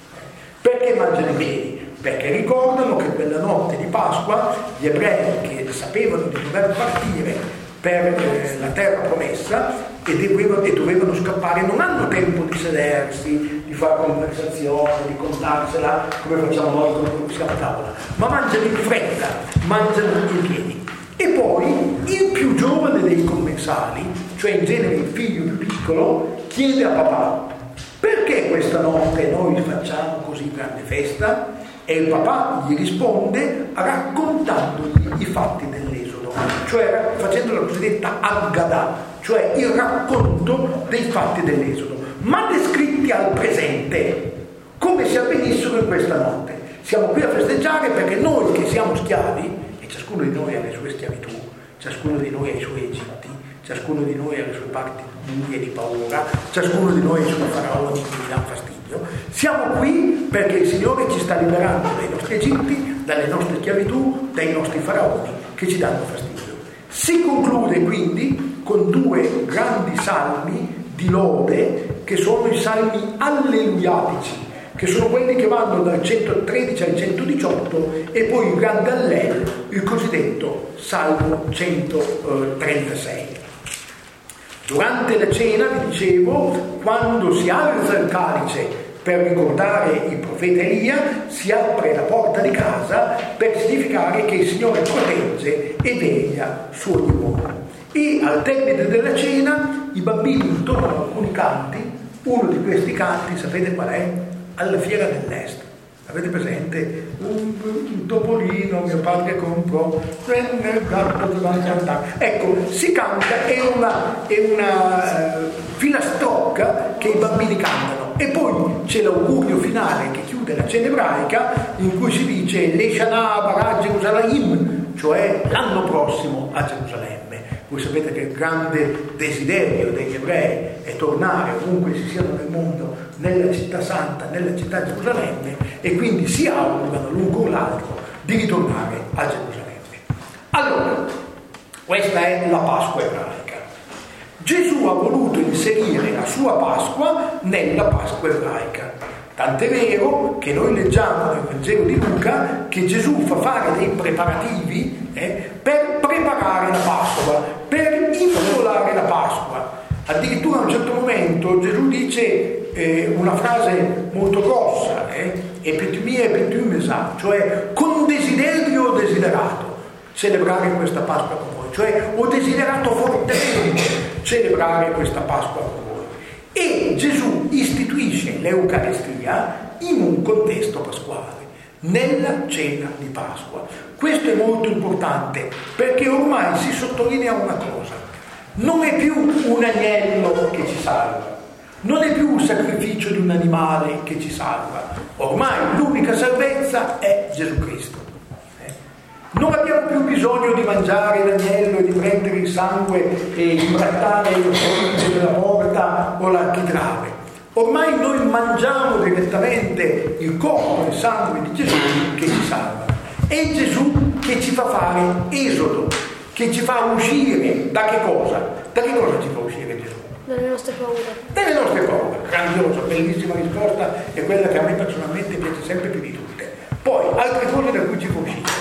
Perché mangiano in piedi? Perché ricordano che quella notte di Pasqua gli ebrei che sapevano di dover partire per eh, la terra promessa e dovevano, e dovevano scappare, non hanno tempo di sedersi, di fare conversazione, di contarsela come facciamo noi quando siamo a tavola, ma mangiano in fretta, mangiano in piedi. E poi il più giovane dei commensali, cioè in genere il figlio più piccolo, chiede a papà: perché questa notte noi facciamo così grande festa? E il papà gli risponde raccontandogli i fatti dell'Esodo, cioè facendo la cosiddetta Aggadah, cioè il racconto dei fatti dell'Esodo, ma descritti al presente, come se avvenissero in questa notte. Siamo qui a festeggiare perché noi che siamo schiavi, e ciascuno di noi ha le sue schiavitù, ciascuno di noi ha i suoi Egitti, ciascuno di noi ha le sue parti buie di paura, ciascuno di noi ha i suoi faraoni che gli danno fastidio. Siamo qui perché il Signore ci sta liberando dai nostri Egitti, dalle nostre schiavitù, dai nostri faraoni che ci danno fastidio. Si conclude quindi con due grandi salmi di lode che sono i salmi alleluiatici, che sono quelli che vanno dal centotredici al centodiciotto, e poi il grande Allel, il cosiddetto Salmo centotrentasei. Durante la cena, vi dicevo, quando si alza il calice per ricordare il profeta Elia, si apre la porta di casa per significare che il Signore protegge e veglia su ogni uomo. E al termine della cena i bambini intonano alcuni canti. Uno di questi canti, sapete qual è? Alla fiera dell'est. Avete presente? Un, un topolino mio padre comprò, prende il gatto davanti al tavolo. Ecco, si canta, è una, è una uh, filastrocca che i bambini cantano. E poi c'è l'augurio finale che chiude la cena ebraica, in cui si dice Le Shana Bara Gerusalem, cioè l'anno prossimo a Gerusalemme. Voi sapete che il grande desiderio degli ebrei è tornare ovunque si siano nel mondo, nella città santa, nella città di Gerusalemme, e quindi si augurano l'un con l'altro di ritornare a Gerusalemme. Allora, questa è la Pasqua ebraica. Gesù ha voluto inserire la sua Pasqua nella Pasqua ebraica. Tant'è vero che noi leggiamo nel Vangelo di Luca che Gesù fa fare dei preparativi eh, per preparare la Pasqua, per immolare la Pasqua. Addirittura a un certo momento Gesù dice eh, una frase molto grossa, eh, epitimia epitimesa, cioè con desiderio ho desiderato celebrare questa Pasqua con voi, cioè ho desiderato fortemente celebrare questa Pasqua con voi. E Gesù istituisce l'Eucaristia in un contesto pasquale, nella cena di Pasqua. Questo è molto importante perché ormai si sottolinea una cosa: non è più un agnello che ci salva, non è più un sacrificio di un animale che ci salva, ormai l'unica salvezza è Gesù Cristo. Non abbiamo più bisogno di mangiare l'agnello e di prendere il sangue e imbrattare il fronte della porta o l'architrave. Ormai noi mangiamo direttamente il corpo e il sangue di Gesù che ci salva. È Gesù che ci fa fare esodo, che ci fa uscire da che cosa? Da che cosa ci fa uscire Gesù? Dalle nostre paure. Dalle nostre paure. Grandiosa, bellissima risposta, è quella che a me personalmente piace sempre più di tutte. Poi, altre cose da cui ci fa uscire.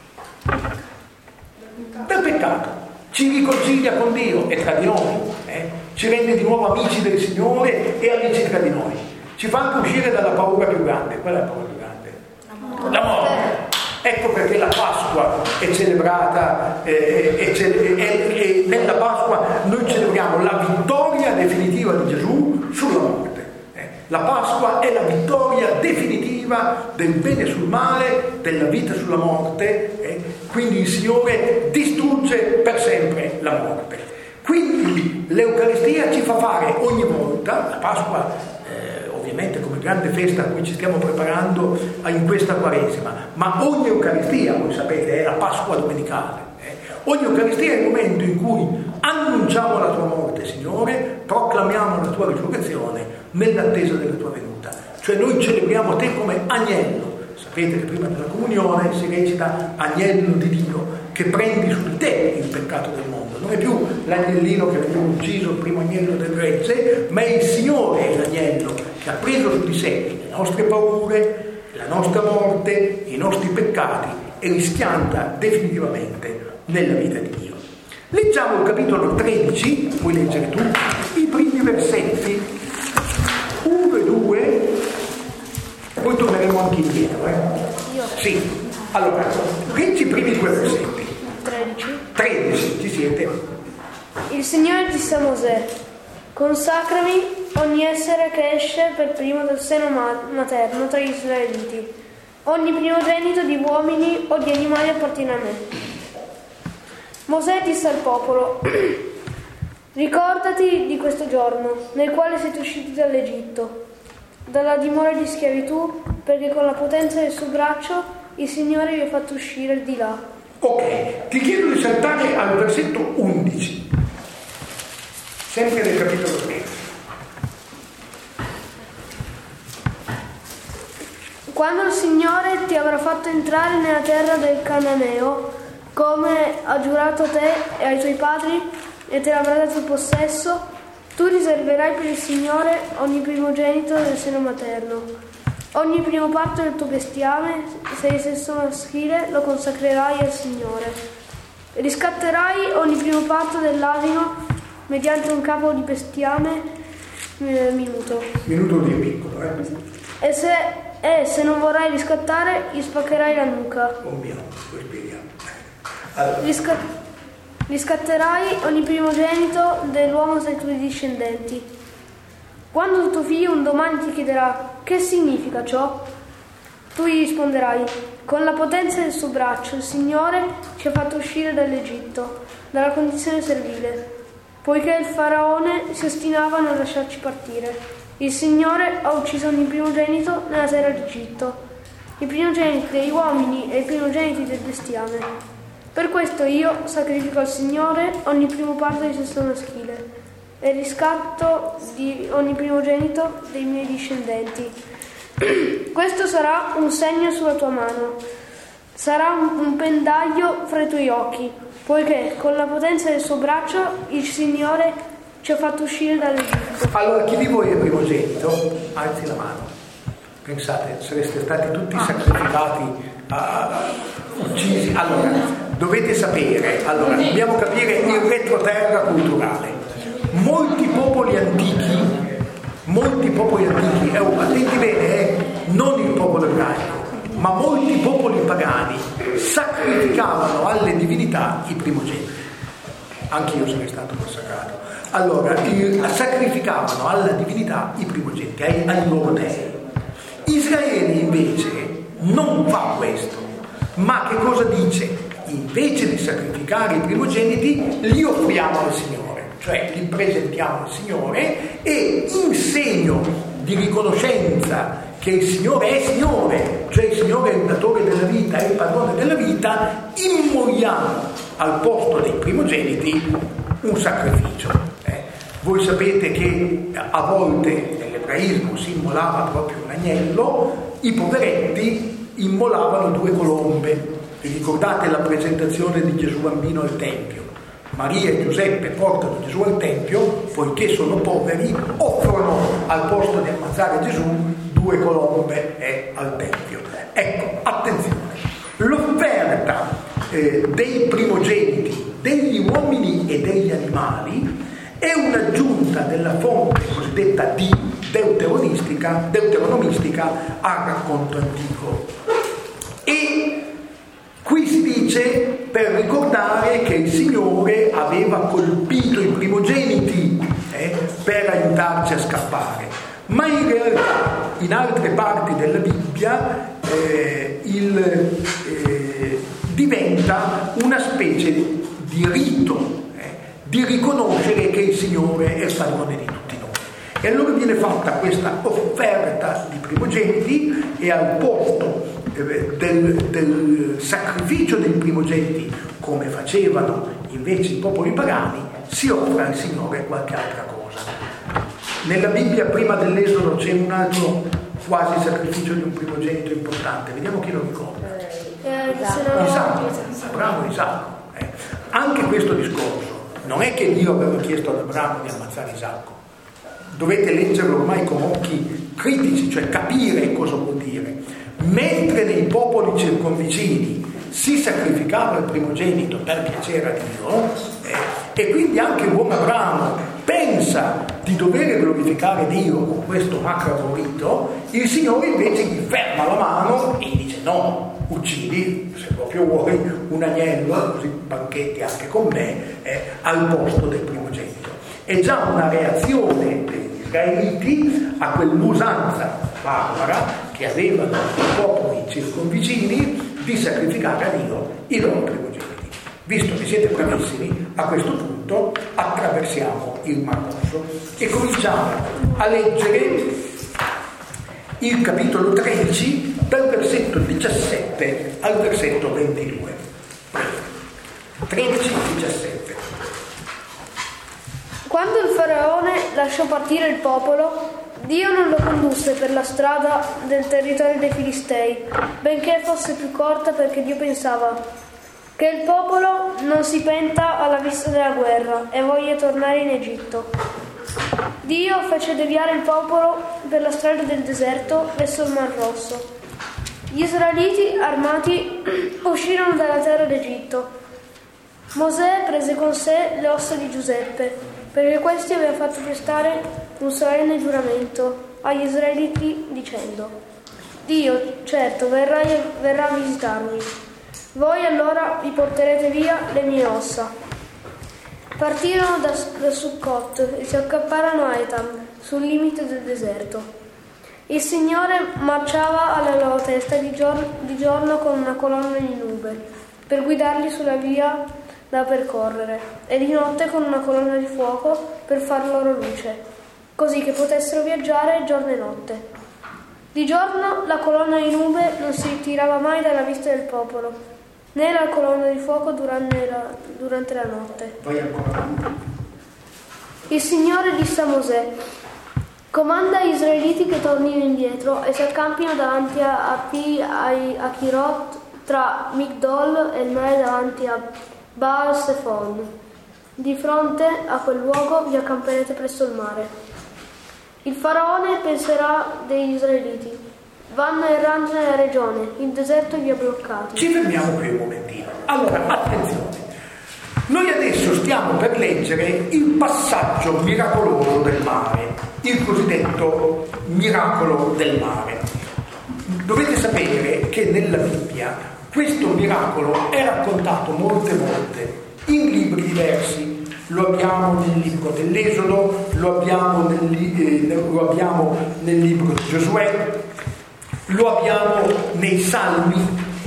Dal peccato, ci riconcilia con Dio e tra di noi, eh? Ci rende di nuovo amici del Signore e amici tra di noi, ci fa anche uscire dalla paura più grande. Qual è la paura più grande? La morte. La morte. Ecco perché la Pasqua è celebrata eh, e, e, e, e nella Pasqua noi celebriamo la vittoria definitiva di Gesù sulla morte. La Pasqua è la vittoria definitiva del bene sul male, della vita sulla morte, eh? Quindi il Signore distrugge per sempre la morte. Quindi l'Eucaristia ci fa fare ogni volta, la Pasqua eh, ovviamente come grande festa a cui ci stiamo preparando in questa Quaresima, ma ogni Eucaristia, voi sapete, è la Pasqua domenicale. Eh? Ogni Eucaristia è il momento in cui annunciamo la tua morte, Signore, proclamiamo la tua risurrezione nell'attesa della tua venuta. Cioè noi celebriamo te come agnello. Sapete che prima della comunione si recita agnello di Dio che prendi su di te il peccato del mondo. Non è più l'agnellino che abbiamo ucciso, il primo agnello del gregge, ma è il Signore l'agnello che ha preso su di sé le nostre paure, la nostra morte, i nostri peccati e li schianta definitivamente nella vita di Dio. Leggiamo il capitolo tredici, puoi leggere tu, i primi versetti uno e due, poi torneremo anche indietro. Eh? Io? Sì, allora, leggi i primi due versetti. tredici. tredici, ci siete? Il Signore disse a Mosè: consacrami ogni essere che esce per primo dal seno materno tra gli israeliti. Ogni primogenito di uomini o di animali appartiene a me. Mosè disse al popolo: ricordati di questo giorno nel quale siete usciti dall'Egitto, dalla dimora di schiavitù, perché con la potenza del suo braccio il Signore vi ha fatto uscire di là. Ok, ti chiedo di saltare al versetto undici, sempre nel capitolo tredici. Quando il Signore ti avrà fatto entrare nella terra del Cananeo, come ha giurato a te e ai tuoi padri, e te l'avrà dato in possesso, tu riserverai per il Signore ogni primogenito del seno materno. Ogni primo parto del tuo bestiame, se è sesso maschile, lo consacrerai al Signore. Riscatterai ogni primo parto dell'asino mediante un capo di bestiame eh, minuto. Minuto di piccolo, eh? E se, e se non vorrai riscattare, gli spaccherai la nuca. Oh mio, poi spieghiamo. Allora. Risca- riscatterai ogni primogenito dell'uomo tra i tuoi discendenti. Quando tuo figlio un domani ti chiederà che significa ciò, tu gli risponderai: con la potenza del suo braccio il Signore ci ha fatto uscire dall'Egitto, dalla condizione servile, poiché il faraone si ostinava a non lasciarci partire. Il Signore ha ucciso ogni primogenito nella terra d'Egitto, i primogeniti degli uomini e i primogeniti del bestiame. Per questo io sacrifico al Signore ogni primo parto di sesso maschile e riscatto di ogni primogenito dei miei discendenti. Questo sarà un segno sulla tua mano, sarà un, un pendaglio fra i tuoi occhi, poiché con la potenza del suo braccio il Signore ci ha fatto uscire dall'Egitto. Allora, chi di voi è primogenito? Alzi la mano. Pensate, sareste stati tutti sacrificati, uh, uccisi. Allora, dovete sapere, allora, dobbiamo capire il retroterra culturale. Molti popoli antichi, molti popoli antichi, eh, attenti bene, eh, non il popolo ebraico, ma molti popoli pagani sacrificavano alle divinità i primogeniti. Anch'io sono stato consacrato. Allora, il, sacrificavano alla divinità i primogeniti, ai, ai loro dei. Israele invece non fa questo, ma che cosa dice? Invece di sacrificare i primogeniti, li offriamo al Signore. Cioè li presentiamo al Signore e in segno di riconoscenza che il Signore è Signore, cioè il Signore è il datore della vita, è il padrone della vita, immoliamo al posto dei primogeniti un sacrificio. Eh, voi sapete che a volte nell'ebraismo si immolava proprio un agnello, i poveretti immolavano due colombe. Vi ricordate la presentazione di Gesù bambino al Tempio? Maria e Giuseppe portano Gesù al Tempio, poiché sono poveri, offrono al posto di ammazzare Gesù due colombe eh, al Tempio. Ecco, attenzione, l'offerta eh, dei primogeniti, degli uomini e degli animali, è un'aggiunta della fonte cosiddetta di deuteronomistica, deuteronomistica al racconto antico. E qui si dice per ricordare che il Signore aveva colpito i primogeniti eh, per aiutarci a scappare, ma in realtà in altre parti della Bibbia eh, il, eh, diventa una specie di rito eh, di riconoscere che il Signore è il padrone di tutti noi. E allora viene fatta questa offerta di primogeniti e al posto Del, del sacrificio dei primogeniti, come facevano invece i popoli pagani, si offre al Signore qualche altra cosa. Nella Bibbia prima dell'Esodo c'è un altro quasi sacrificio di un primogenito importante, vediamo chi lo ricorda. Eh, Isacco, Abramo e Isacco. Eh. Anche questo discorso non è che Dio aveva chiesto ad Abramo di ammazzare Isacco, dovete leggerlo ormai con occhi critici, cioè capire cosa vuol dire. Mentre nei popoli circonvicini si sacrificava il primogenito per piacere a Dio, eh, e quindi anche l'uomo Abramo pensa di dover glorificare Dio con questo macabro rito, il Signore invece gli ferma la mano e gli dice: no, uccidi, se proprio vuoi, un agnello, così banchetti anche con me, eh, al posto del primogenito. È già una reazione degli israeliti a quell'usanza barbara che avevano i popoli circonvicini di sacrificare a Dio i loro primogeniti. Visto che siete bravissimi, a questo punto attraversiamo il Mar Rosso e cominciamo a leggere il capitolo tredici dal versetto diciassette al versetto ventidue. tredici diciassette. Quando il faraone lasciò partire il popolo, Dio non lo condusse per la strada del territorio dei Filistei, benché fosse più corta, perché Dio pensava che il popolo non si penta alla vista della guerra e voglia tornare in Egitto. Dio fece deviare il popolo per la strada del deserto verso il Mar Rosso. Gli israeliti armati uscirono dalla terra d'Egitto. Mosè prese con sé le ossa di Giuseppe, perché questi aveva fatto prestare un solenne giuramento agli israeliti dicendo: Dio, certo, verrà, verrà a visitarmi. Voi allora vi porterete via le mie ossa. Partirono da, da Succot e si accapparono a Etam, sul limite del deserto. Il Signore marciava alla loro testa di giorno, di giorno con una colonna di nube, per guidarli sulla via da percorrere, e di notte con una colonna di fuoco per far loro luce, così che potessero viaggiare giorno e notte. Di giorno la colonna di nube non si ritirava mai dalla vista del popolo, né la colonna di fuoco durante la, durante la notte. Il Signore disse a Mosè: comanda agli israeliti che tornino indietro e si accampino davanti a, a Pi a, a Kirot, tra Migdol e il mare davanti a Baal Sefon. Di fronte a quel luogo vi accamperete presso il mare. Il faraone penserà degli israeliti: vanno erranti nella regione, il deserto vi ha bloccati. Ci fermiamo qui un momentino. Allora, attenzione. Noi adesso stiamo per leggere il passaggio miracoloso del mare, il cosiddetto miracolo del mare. Dovete sapere che nella Bibbia questo miracolo è raccontato molte volte in libri diversi. Lo abbiamo nel libro dell'Esodo, lo abbiamo nel, eh, lo abbiamo nel libro di Giosuè, lo abbiamo nei Salmi,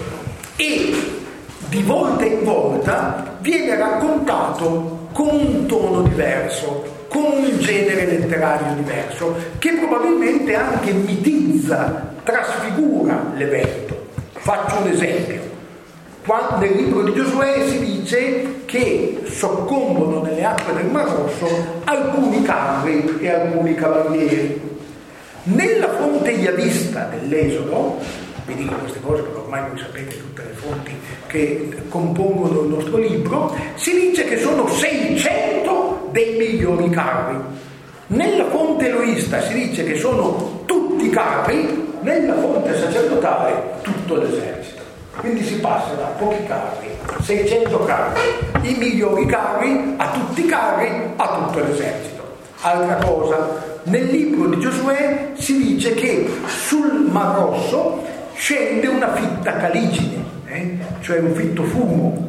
e di volta in volta viene raccontato con un tono diverso, con un genere letterario diverso, che probabilmente anche mitizza, trasfigura l'evento. Faccio un esempio. Quando nel libro di Giosuè si dice che soccombono nelle acque del Mar Rosso alcuni carri e alcuni cavalieri. Nella fonte Yavista dell'Esodo, vi dico queste cose perché ormai voi sapete tutte le fonti che compongono il nostro libro, si dice che sono seicento dei migliori carri. Nella fonte Eloista si dice che sono tutti carri, nella fonte sacerdotale tutto l'esercito. Quindi si passa da pochi carri, seicento carri, i migliori carri, a tutti i carri, a tutto l'esercito. Altra cosa, nel libro di Giosuè si dice che sul Mar Rosso scende una fitta caligine, eh? cioè un fitto fumo.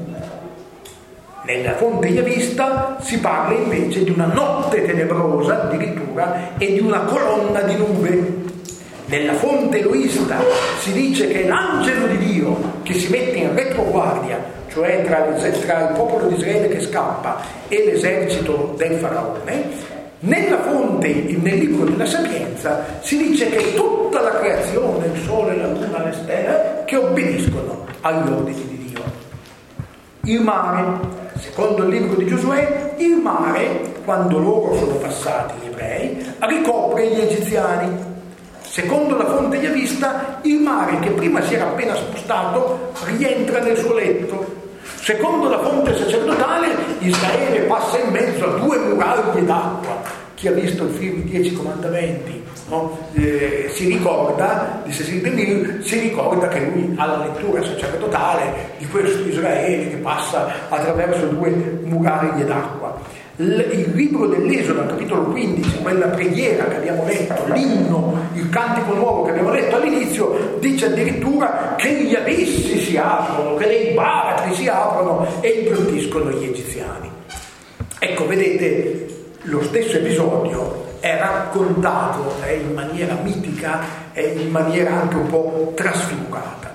Nella fonte Yavista si parla invece di una notte tenebrosa addirittura e di una colonna di nube. Nella fonte Eloista si dice che l'angelo di Dio che si mette in retroguardia, cioè tra, tra il popolo di Israele che scappa e l'esercito del faraone. Nella fonte, nel libro della Sapienza, si dice che tutta la creazione, il sole, la luna, le stelle, che obbediscono agli ordini di Dio. Il mare, secondo il libro di Giosuè, il mare, quando loro sono passati gli ebrei, ricopre gli egiziani. Secondo la fonte Yavista, il mare, che prima si era appena spostato, rientra nel suo letto. Secondo la fonte sacerdotale, Israele passa in mezzo a due muraglie d'acqua. Chi ha visto il film I Dieci Comandamenti, no? eh, si ricorda di Cecil DeMille, si ricorda che lui ha la lettura sacerdotale di questo Israele che passa attraverso due muraglie d'acqua. Il libro dell'Esodo, al capitolo quindici, quella preghiera che abbiamo letto, l'inno, il cantico nuovo che abbiamo letto all'inizio, dice addirittura che gli abissi si aprono, che le baratri si aprono e imbruttiscono gli egiziani. Ecco, vedete, lo stesso episodio è raccontato è in maniera mitica e in maniera anche un po' trasfigurata.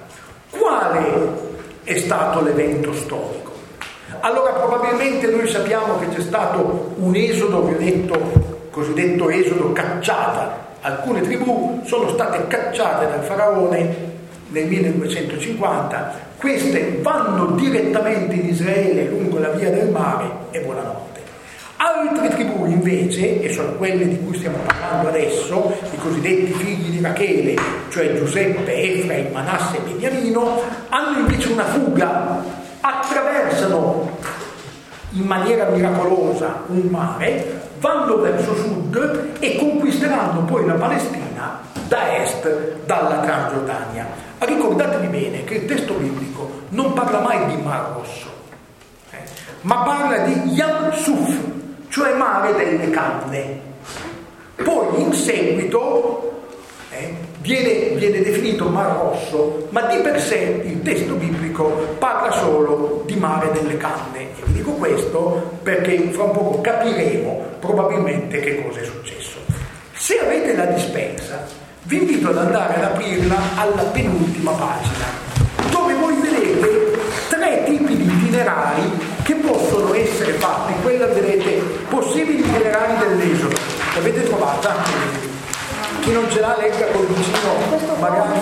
Quale è stato l'evento storico? Allora probabilmente noi sappiamo che c'è stato un esodo, vi ho detto, cosiddetto esodo cacciata. Alcune tribù sono state cacciate dal faraone nel millenovecentocinquanta, queste vanno direttamente in Israele lungo la via del mare e buonanotte. Altre tribù invece, e sono quelle di cui stiamo parlando adesso, i cosiddetti figli di Rachele, cioè Giuseppe, Efraim, Manasse e Beniamino, hanno invece una fuga, attraversano in maniera miracolosa un mare, vanno verso sud e conquisteranno poi la Palestina da est, dalla Transgiordania. Ricordatevi bene che il testo biblico non parla mai di Mar Rosso, eh, ma parla di Yam Suf, cioè mare delle canne. Poi in seguito eh, viene, viene definito Mar Rosso, ma di per sé il testo biblico parla solo di mare delle canne. E vi dico questo perché fra un po' capiremo probabilmente che cosa è successo. Se avete la dispensa, vi invito ad andare ad aprirla alla penultima pagina, dove voi vedete tre tipi di itinerari che possono essere fatti. Quella vedete, possibili itinerari dell'Esodo. L'avete trovata? Chi non ce l'ha legga col vicino, magari.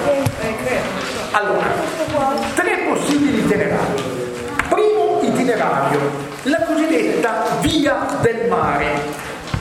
Allora, tre possibili itinerari. Primo itinerario, la cosiddetta via del mare.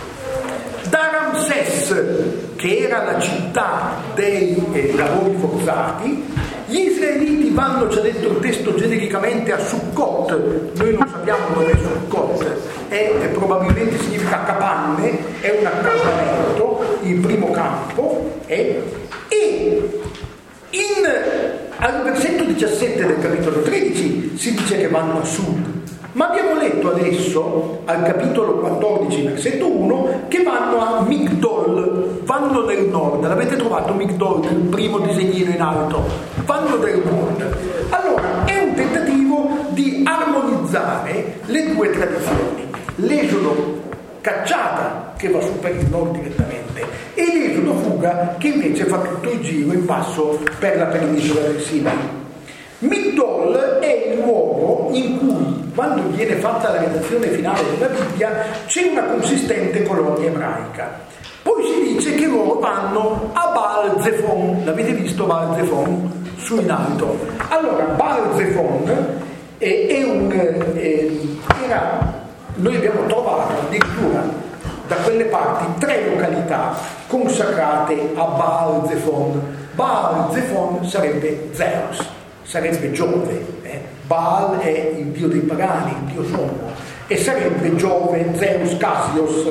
Da Ramses, che era la città dei eh, lavori forzati, gli israeliti vanno, c'è detto il testo genericamente, a Sukkot. Noi non sappiamo dove è Sukkot, è, è, probabilmente significa capanne, è un accampamento, il primo campo, è, e in, al versetto diciassette del capitolo tredici si dice che vanno a sud. Ma abbiamo letto adesso, al capitolo quattordici, versetto uno, che vanno a Migdol, vanno nel nord. L'avete trovato Migdol, il primo disegnino in alto? Vanno nel nord. Allora, è un tentativo di armonizzare le due tradizioni. L'esodo cacciata, che va su per il nord direttamente, e l'esodo fuga, che invece fa tutto il giro in basso per la penisola del Sinai. Migdol è il luogo in cui, quando viene fatta la redazione finale della Bibbia, c'è una consistente colonia ebraica. Poi si dice che loro vanno a Baal Zephon. L'avete visto Baal Zephon? Su in alto. Allora, Baal Zephon è, è un, è, era, noi abbiamo trovato addirittura da quelle parti tre località consacrate a Baal Zephon. Baal Zephon sarebbe Zeus, sarebbe Giove, eh? Baal è il dio dei pagani, il dio sommo, e sarebbe Giove, Zeus, Cassios.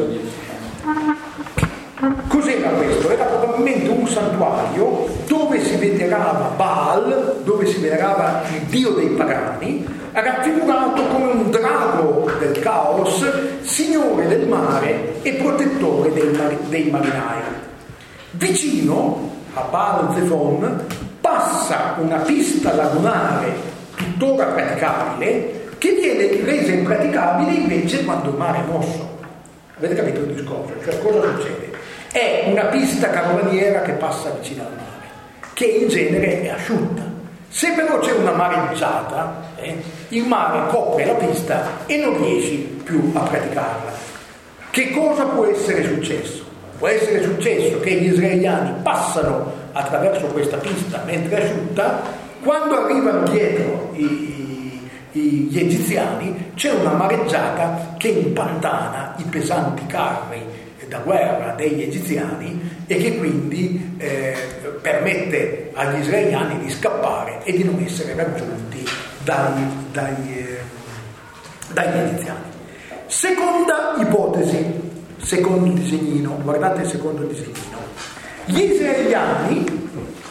Cos'era questo? Era probabilmente un santuario dove si venerava Baal, dove si venerava il dio dei pagani, raffigurato come un drago del caos, signore del mare e protettore dei, mar- dei marinai. Vicino a Baal Zephon passa una pista lagunare tuttora praticabile, che viene resa impraticabile invece quando il mare è mosso. Avete capito il discorso? Cioè, cosa succede? È una pista carovaniera che passa vicino al mare, che in genere è asciutta. Se però c'è una mareggiata, eh, il mare copre la pista e non riesci più a praticarla. Che cosa può essere successo? Può essere successo che gli israeliani passano attraverso questa pista mentre è asciutta, quando arrivano dietro i, i, gli egiziani c'è una mareggiata che impantana i pesanti carri da guerra degli egiziani e che quindi eh, permette agli israeliani di scappare e di non essere raggiunti dai, dai, eh, dagli egiziani. Seconda ipotesi, secondo disegnino, guardate il secondo disegnino. Gli israeliani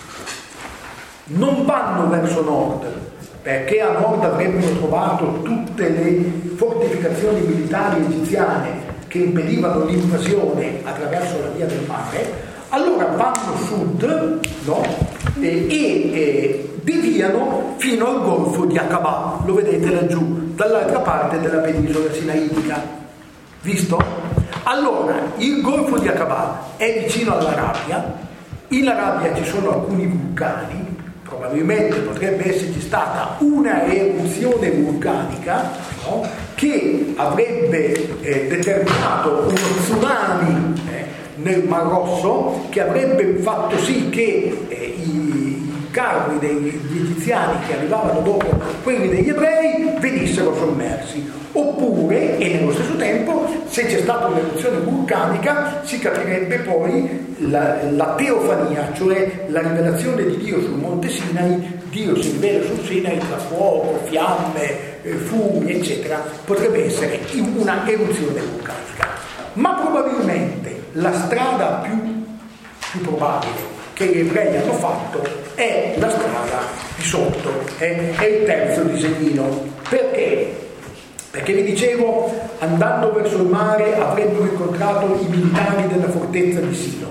non vanno verso nord, perché a nord avrebbero trovato tutte le fortificazioni militari egiziane che impedivano l'invasione attraverso la via del mare. Allora vanno sud, no? e, e, e deviano fino al golfo di Aqaba, lo vedete laggiù, dall'altra parte della penisola sinaitica. Visto? Allora, il golfo di Aqaba è vicino all'Arabia, in Arabia ci sono alcuni vulcani, probabilmente potrebbe esserci stata una eruzione vulcanica, no? Che avrebbe eh, determinato uno tsunami eh, nel Mar Rosso, che avrebbe fatto sì che eh, i carri degli egiziani che arrivavano dopo quelli degli ebrei venissero sommersi. Oppure, e nello stesso tempo, se c'è stata un'eruzione vulcanica si capirebbe poi la, la teofania, cioè la rivelazione di Dio sul monte Sinai. Dio si rivela sul Sinai tra fuoco, fiamme, eh, fumi, eccetera. Potrebbe essere una eruzione vulcanica. Ma probabilmente la strada più, più probabile che gli ebrei hanno fatto è la strada di sotto, è, è il terzo disegnino. Perché? Perché vi dicevo, andando verso il mare avrebbero incontrato i militari della fortezza di Silo.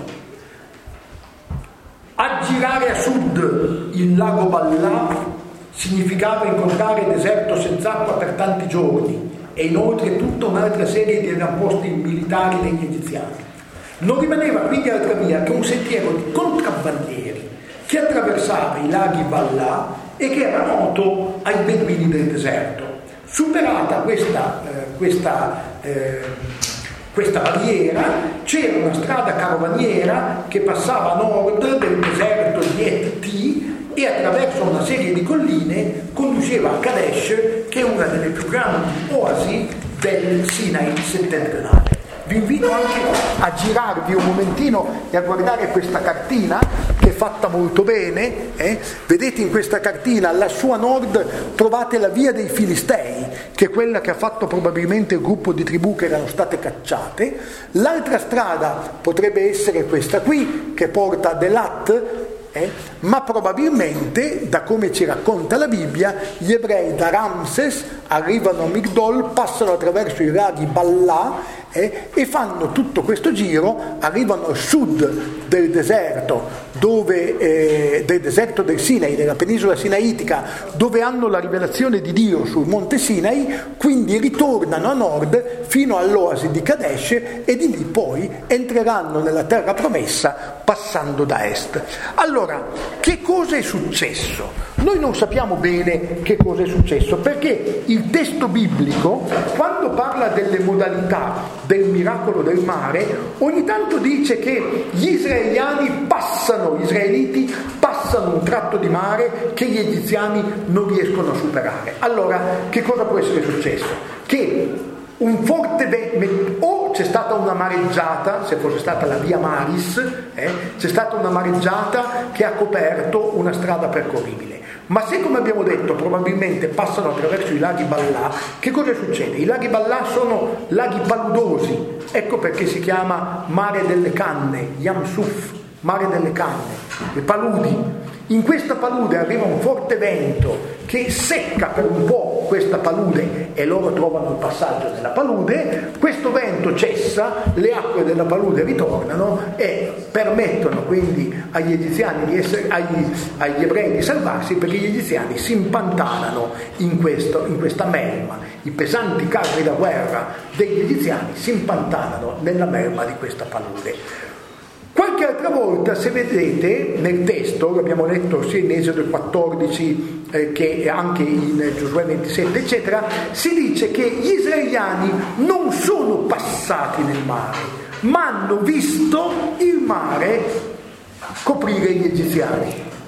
Aggirare a sud il lago Ballà significava incontrare deserto senza acqua per tanti giorni e inoltre tutta un'altra serie di avamposti militari degli egiziani. Non rimaneva quindi altra via che un sentiero di contrabbandieri che attraversava i laghi Ballà e che era noto ai beduini del deserto. Superata questa, eh, questa, eh, questa barriera, c'era una strada carovaniera che passava a nord del deserto di Et-Ti e attraverso una serie di colline conduceva a Kadesh, che è una delle più grandi oasi del Sinai settentrionale. Vi invito anche a girarvi un momentino e a guardare questa cartina che è fatta molto bene. Eh? Vedete in questa cartina, lassù a nord trovate la via dei Filistei, che è quella che ha fatto probabilmente il gruppo di tribù che erano state cacciate. L'altra strada potrebbe essere questa qui, che porta ad Elat, eh? ma probabilmente, da come ci racconta la Bibbia, gli ebrei da Ramses arrivano a Migdol, passano attraverso i laghi Ballà, Eh, e fanno tutto questo giro, arrivano a sud del deserto, dove, eh, del deserto del Sinai, della penisola sinaitica, dove hanno la rivelazione di Dio sul monte Sinai, quindi ritornano a nord fino all'oasi di Kadesh e di lì poi entreranno nella terra promessa passando da est. Allora, che cosa è successo? Noi non sappiamo bene che cosa è successo, perché il testo biblico, quando parla delle modalità del miracolo del mare, ogni tanto dice che gli israeliani passano, gli israeliti passano un tratto di mare che gli egiziani non riescono a superare. Allora, che cosa può essere successo? Che un forte vento, o c'è stata una mareggiata, se fosse stata la via Maris, eh, c'è stata una mareggiata che ha coperto una strada percorribile. Ma se, come abbiamo detto, probabilmente passano attraverso i laghi Ballà, che cosa succede? I laghi Ballà sono laghi paludosi, ecco perché si chiama mare delle canne, Yam Suf, mare delle canne, le paludi. In questa palude arriva un forte vento che secca per un po' questa palude e loro trovano il passaggio della palude. Questo vento cessa, le acque della palude ritornano e permettono quindi agli egiziani di essere, agli, agli ebrei di salvarsi, perché gli egiziani si impantanano in, questo, in questa melma. I pesanti carri da guerra degli egiziani si impantanano nella melma di questa palude. Qualche altra volta, se vedete nel testo, l'abbiamo letto sia in Esodo quattordici eh, che anche in Giosuè ventisette, eccetera, si dice che gli israeliani non sono passati nel mare, ma hanno visto il mare coprire gli egiziani.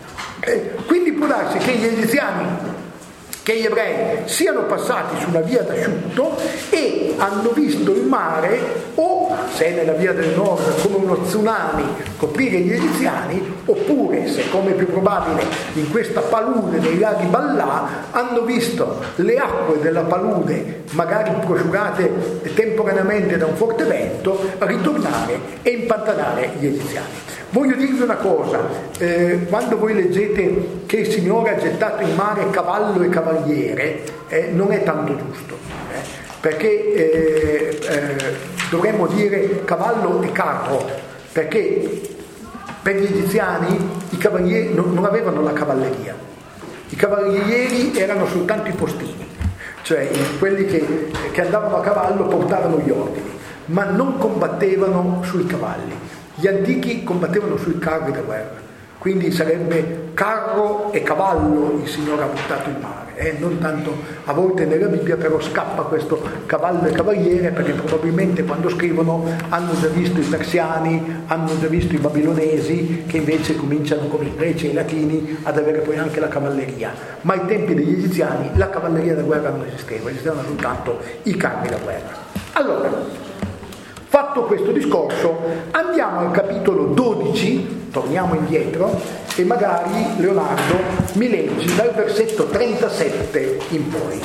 Eh, quindi può darsi che gli egiziani, che gli ebrei siano passati su una via d'asciutto e hanno visto il mare, o se è nella via del nord come uno tsunami coprire gli egiziani, oppure, se come più probabile in questa palude dei laghi Ballà, hanno visto le acque della palude, magari prosciugate temporaneamente da un forte vento, ritornare e impantanare gli egiziani. Voglio dirvi una cosa, eh, quando voi leggete che il Signore ha gettato in mare cavallo e cavaliere, eh, non è tanto giusto, eh, perché eh, eh, dovremmo dire cavallo e carro, perché per gli egiziani i cavalieri non, non avevano la cavalleria, i cavalieri erano soltanto i postini, cioè quelli che, che andavano a cavallo portavano gli ordini, ma non combattevano sui cavalli. Gli antichi combattevano sui carri da guerra, quindi sarebbe carro e cavallo il Signore ha buttato in mare, eh? Non tanto, a volte nella Bibbia però scappa questo cavallo e cavaliere, perché probabilmente quando scrivono hanno già visto i persiani, hanno già visto i babilonesi, che invece cominciano come i greci e i latini ad avere poi anche la cavalleria, ma ai tempi degli egiziani la cavalleria da guerra non esisteva, esistevano soltanto i carri da guerra. Allora, Fatto questo discorso, andiamo al capitolo dodici, torniamo indietro, e magari Leonardo mi leggi dal versetto trentasette in poi.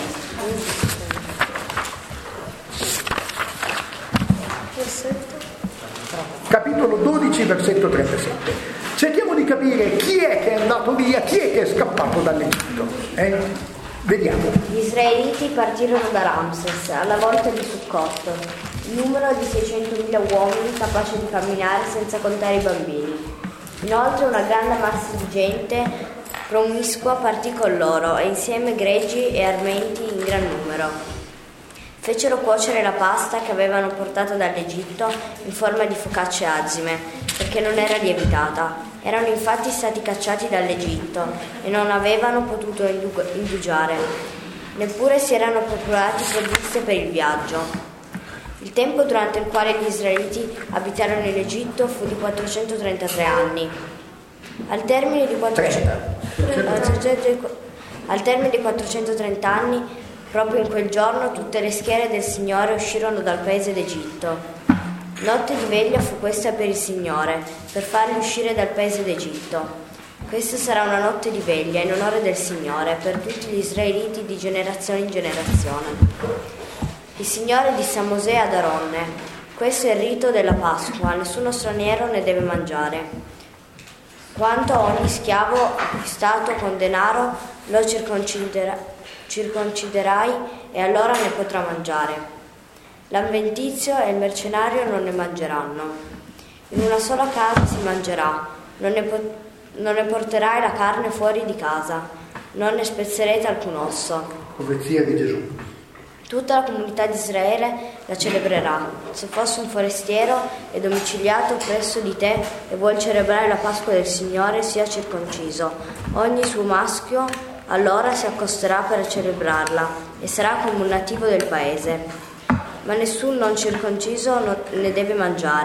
Capitolo dodici, versetto trentasette. Cerchiamo di capire chi è che è andato via, chi è che è scappato dall'Egitto. Eh? Vediamo. Gli israeliti partirono da Ramses alla volta di Succot, il numero di seicentomila uomini capaci di camminare senza contare i bambini. Inoltre una grande massa di gente promiscua partì con loro e insieme greggi e armenti in gran numero. Fecero cuocere la pasta che avevano portato dall'Egitto in forma di focacce azime, perché non era lievitata. Erano infatti stati cacciati dall'Egitto e non avevano potuto indugiare, neppure si erano procurati provviste per il viaggio. Il tempo durante il quale gli israeliti abitarono in Egitto fu di quattrocentotrentatré anni. Al termine di, Al termine di quattrocentotrenta anni, proprio in quel giorno, tutte le schiere del Signore uscirono dal paese d'Egitto. Notte di veglia fu questa per il Signore, per farli uscire dal paese d'Egitto. Questa sarà una notte di veglia in onore del Signore per tutti gli israeliti di generazione in generazione. Il Signore disse a Mosè e ad Aronne: questo è il rito della Pasqua, nessuno straniero ne deve mangiare. Quanto a ogni schiavo acquistato con denaro, lo circoncidera, circonciderai e allora ne potrà mangiare. L'avventizio e il mercenario non ne mangeranno. In una sola casa si mangerà, non ne, po- non ne porterai la carne fuori di casa, non ne spezzerete alcun osso. Profezia di Gesù. Tutta la comunità di Israele la celebrerà. Se fosse un forestiero e domiciliato presso di te e vuol celebrare la Pasqua del Signore, sia circonciso. Ogni suo maschio allora si accosterà per celebrarla e sarà come un nativo del paese. Ma nessun non circonciso non ne deve mangiare.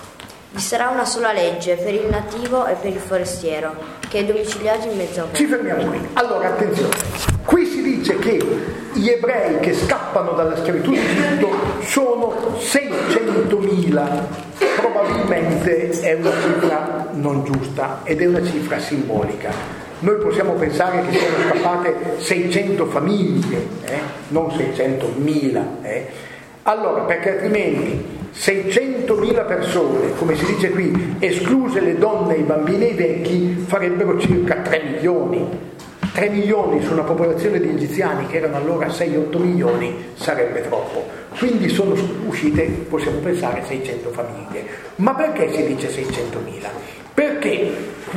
Vi sarà una sola legge per il nativo e per il forestiero, che è domiciliato in mezzo a voi. Ci fermiamo qui. Allora, attenzione. Qui si dice che gli ebrei che scappano dalla schiavitù di Egitto sono seicentomila. Probabilmente è una cifra non giusta ed è una cifra simbolica. Noi possiamo pensare che siano scappate seicento famiglie, eh? non seicentomila. Eh? Allora, perché altrimenti seicentomila persone, come si dice qui, escluse le donne, i bambini e i vecchi, farebbero circa tre milioni. tre milioni su una popolazione di egiziani che erano allora sei otto milioni sarebbe troppo. Quindi sono uscite, possiamo pensare, seicento famiglie. Ma perché si dice seicentomila? Perché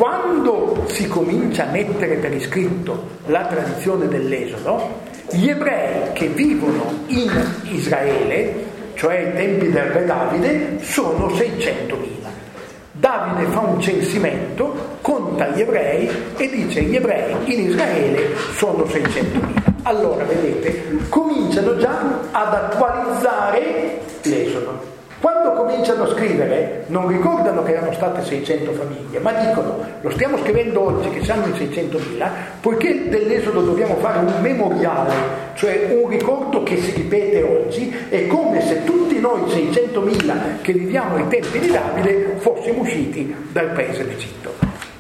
quando si comincia a mettere per iscritto la tradizione dell'Esodo, gli ebrei che vivono in Israele, cioè ai tempi del re Davide, sono seicentomila. Davide fa un censimento, conta gli ebrei e dice gli ebrei in Israele sono seicentomila. Allora, vedete, cominciano già ad attualizzare l'Esodo. Quando cominciano a scrivere non ricordano che erano state seicento famiglie, ma dicono lo stiamo scrivendo oggi che siamo in seicentomila, poiché dell'Esodo dobbiamo fare un memoriale, cioè un ricordo che si ripete oggi, è come se tutti noi seicentomila che viviamo ai tempi di Davide fossimo usciti dal paese d'Egitto.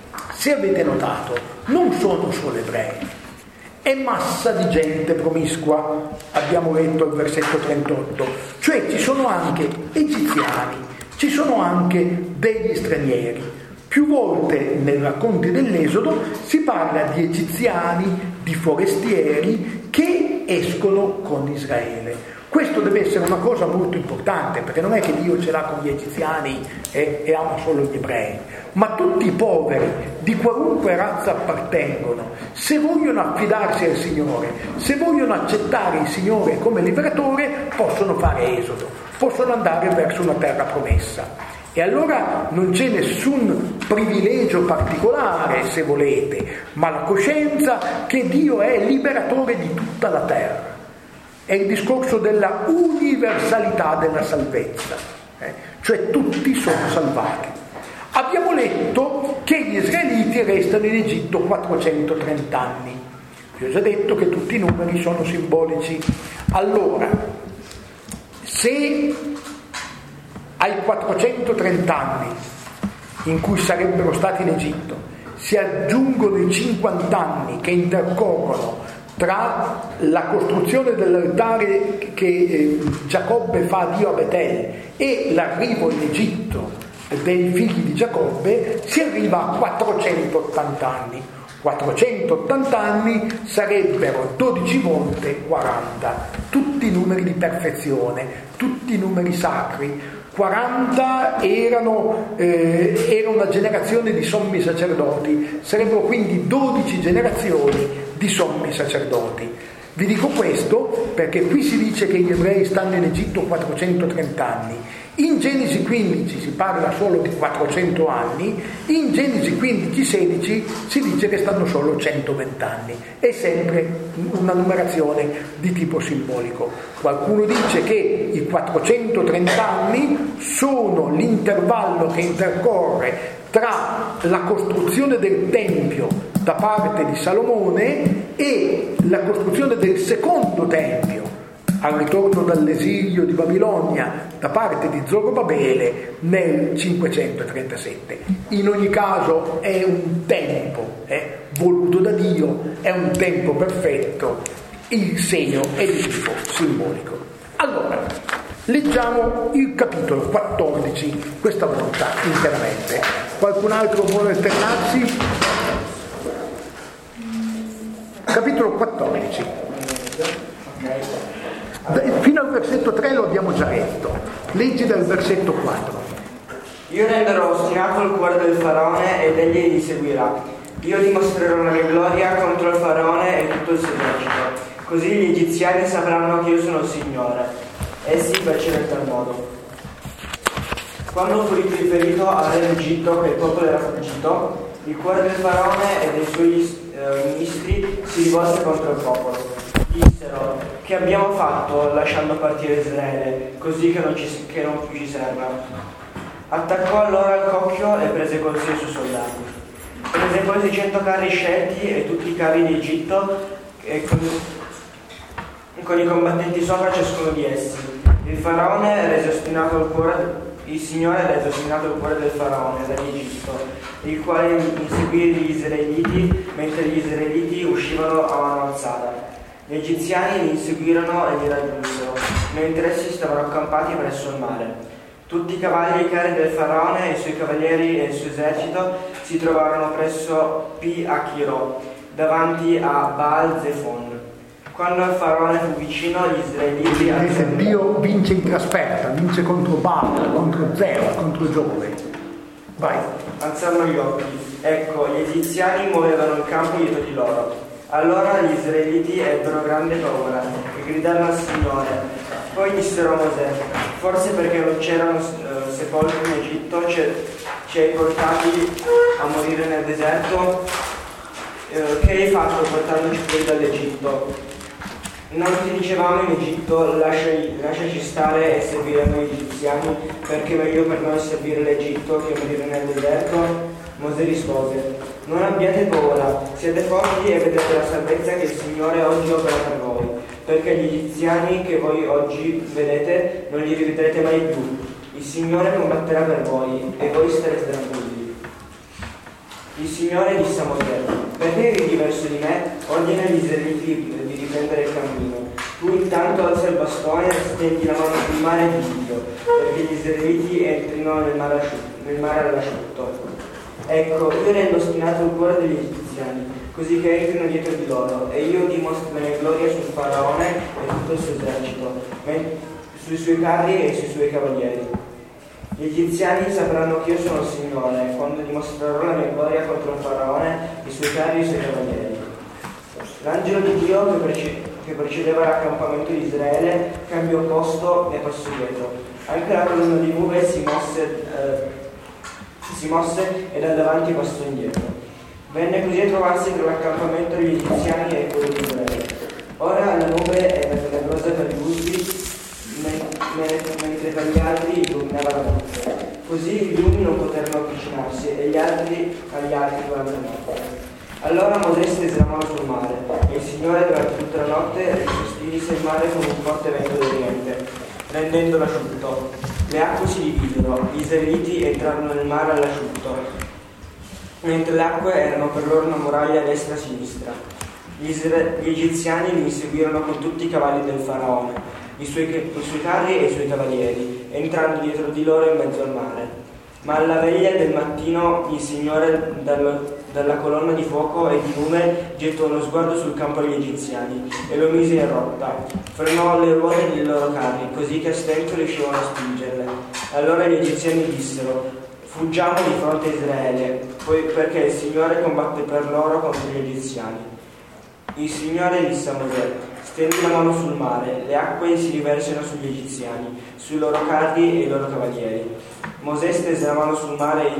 Se avete notato, non sono solo ebrei, è massa di gente promiscua, abbiamo letto il versetto trentotto, cioè ci sono anche egiziani, ci sono anche degli stranieri. Più volte nei racconti dell'Esodo si parla di egiziani, di forestieri che escono con Israele. Questo deve essere una cosa molto importante, perché non è che Dio ce l'ha con gli egiziani e, e ama solo gli ebrei, ma tutti i poveri di qualunque razza appartengono, se vogliono affidarsi al Signore, se vogliono accettare il Signore come liberatore, possono fare esodo, possono andare verso una terra promessa. E allora non c'è nessun privilegio particolare, se volete, ma la coscienza che Dio è liberatore di tutta la terra. È il discorso della universalità della salvezza, eh? Cioè tutti sono salvati. Abbiamo letto che gli israeliti restano in Egitto quattrocentotrenta anni. Vi ho già detto che tutti i numeri sono simbolici. Allora, se ai quattrocentotrenta anni in cui sarebbero stati in Egitto si aggiungono i cinquanta anni che intercorrono tra la costruzione dell'altare che eh, Giacobbe fa a Dio a Betel e l'arrivo in Egitto dei figli di Giacobbe, si arriva a quattrocentottanta anni. quattrocentottanta anni sarebbero dodici volte quaranta, tutti numeri di perfezione, tutti numeri sacri. quaranta erano eh, era una generazione di sommi sacerdoti, sarebbero quindi dodici generazioni di sommi sacerdoti. Vi dico questo perché qui si dice che gli ebrei stanno in Egitto quattrocentotrenta anni. In Genesi quindici si parla solo di quattrocento anni, in Genesi quindici sedici si dice che stanno solo centoventi anni. È sempre una numerazione di tipo simbolico. Qualcuno dice che i quattrocentotrenta anni sono l'intervallo che intercorre tra la costruzione del Tempio da parte di Salomone e la costruzione del secondo Tempio al ritorno dall'esilio di Babilonia da parte di Zorobabele nel cinquecentotrentasette. In ogni caso è un tempo eh, voluto da Dio, è un tempo perfetto, il segno è di tipo simbolico. Allora, leggiamo il capitolo quattordici, questa volta interamente. Qualcun altro vuole alternarsi? Capitolo quattordici. Fino al versetto tre lo abbiamo già letto. Leggi dal versetto quattro. Io renderò ostinato il cuore del faraone ed egli gli seguirà. Io dimostrerò la mia gloria contro il faraone e tutto il suo esercito. Così gli egiziani sapranno che io sono il Signore. Essi fecero in tal modo. Quando fu riferito al re d'Egitto che il popolo era fuggito, il cuore del faraone e dei suoi eh, ministri si rivolse contro il popolo. Dissero: che abbiamo fatto lasciando partire Israele, così che non, ci, che non più ci serva? Attaccò allora il cocchio e prese con sé i suoi soldati. Prese poi seicento carri scelti e tutti i carri di Egitto e con, con i combattenti sopra ciascuno di essi. Il faraone rese ostinato il cuore, il Signore rese ostinato il cuore del faraone, dall'Egitto, il quale inseguì gli israeliti mentre gli israeliti uscivano a mano alzata. Gli egiziani li inseguirono e li raggiunsero, mentre essi stavano accampati presso il mare. Tutti i cavalli e i carri del faraone e i suoi cavalieri e il suo esercito si trovarono presso Pi Achiro, davanti a Baal Zefon. Quando il faraone fu vicino, gli israeliti... Vedete, Dio vince in trasferta, vince contro Baal, contro Zeo, contro Giove. Vai. Alzarono gli occhi. Ecco, gli egiziani muovevano il campo dietro di loro. Allora gli israeliti ebbero grande paura e gridarono al Signore. Poi dissero a Mosè: forse perché non c'erano uh, sepolcri in Egitto ci hai portati a morire nel deserto? Uh, che hai fatto portandoci fuori dall'Egitto? Non ti dicevamo in Egitto: lasciaci, lasciaci stare e servire noi gli egiziani, perché è meglio per noi servire l'Egitto che morire nel deserto? Mosè rispose: non abbiate paura, siete forti e vedete la salvezza che il Signore oggi opera per voi, perché gli egiziani che voi oggi vedete non li rivedrete mai più. Il Signore combatterà per voi e voi starete tranquilli. Il Signore disse a Mosè: perché ridi verso di me? Ordina agli israeliti di riprendere il cammino. Tu intanto alza il bastone e stendi la mano sul mare di Dio, perché gli israeliti entrino nel mare, asciutto, nel mare all'asciutto. Ecco, io rendo ostinato il cuore degli egiziani, così che entrino dietro di loro, e io dimostro la mia gloria sul faraone e tutto il suo esercito, sui suoi carri e sui suoi cavalieri. Gli egiziani sapranno che io sono il Signore, quando dimostrerò la mia gloria contro il faraone, i suoi carri e i suoi cavalieri. L'angelo di Dio che, prece- che precedeva l'accampamento di Israele cambiò posto e passò dietro. Anche la colonna di nube si mosse... Eh, si mosse e da davanti passò indietro. Venne così a trovarsi tra l'accampamento degli egiziani e quello di Israele. Ora la nube era tenebrosa per gli ultimi, mentre per gli altri illuminava la notte. Così gli uni non poterono avvicinarsi e gli altri agli altri durante la notte. Allora Mosè stese la mano sul mare e il Signore durante tutta la notte spinse il mare con un forte vento d'oriente. rendendolo asciutto. Le acque si dividero, gli israeliti entrarono nel mare all'asciutto, mentre le acque erano per loro una muraglia a destra e a sinistra. Gli, isra- gli egiziani li inseguirono con tutti i cavalli del faraone, i suoi, i suoi carri e i suoi cavalieri, entrando dietro di loro in mezzo al mare. Ma alla veglia del mattino il Signore dallo, dalla colonna di fuoco e di lume gettò uno sguardo sul campo degli egiziani e lo mise in rotta. Frenò le ruote dei loro carri, così che a stento riuscivano a spingerle. Allora gli egiziani dissero: fuggiamo di fronte a Israele, poi perché il Signore combatte per loro contro gli egiziani. Il Signore disse a Mosè: stendi la mano sul mare, le acque si riversano sugli egiziani, sui loro carri e i loro cavalieri. Mosè stese la mano sul mare,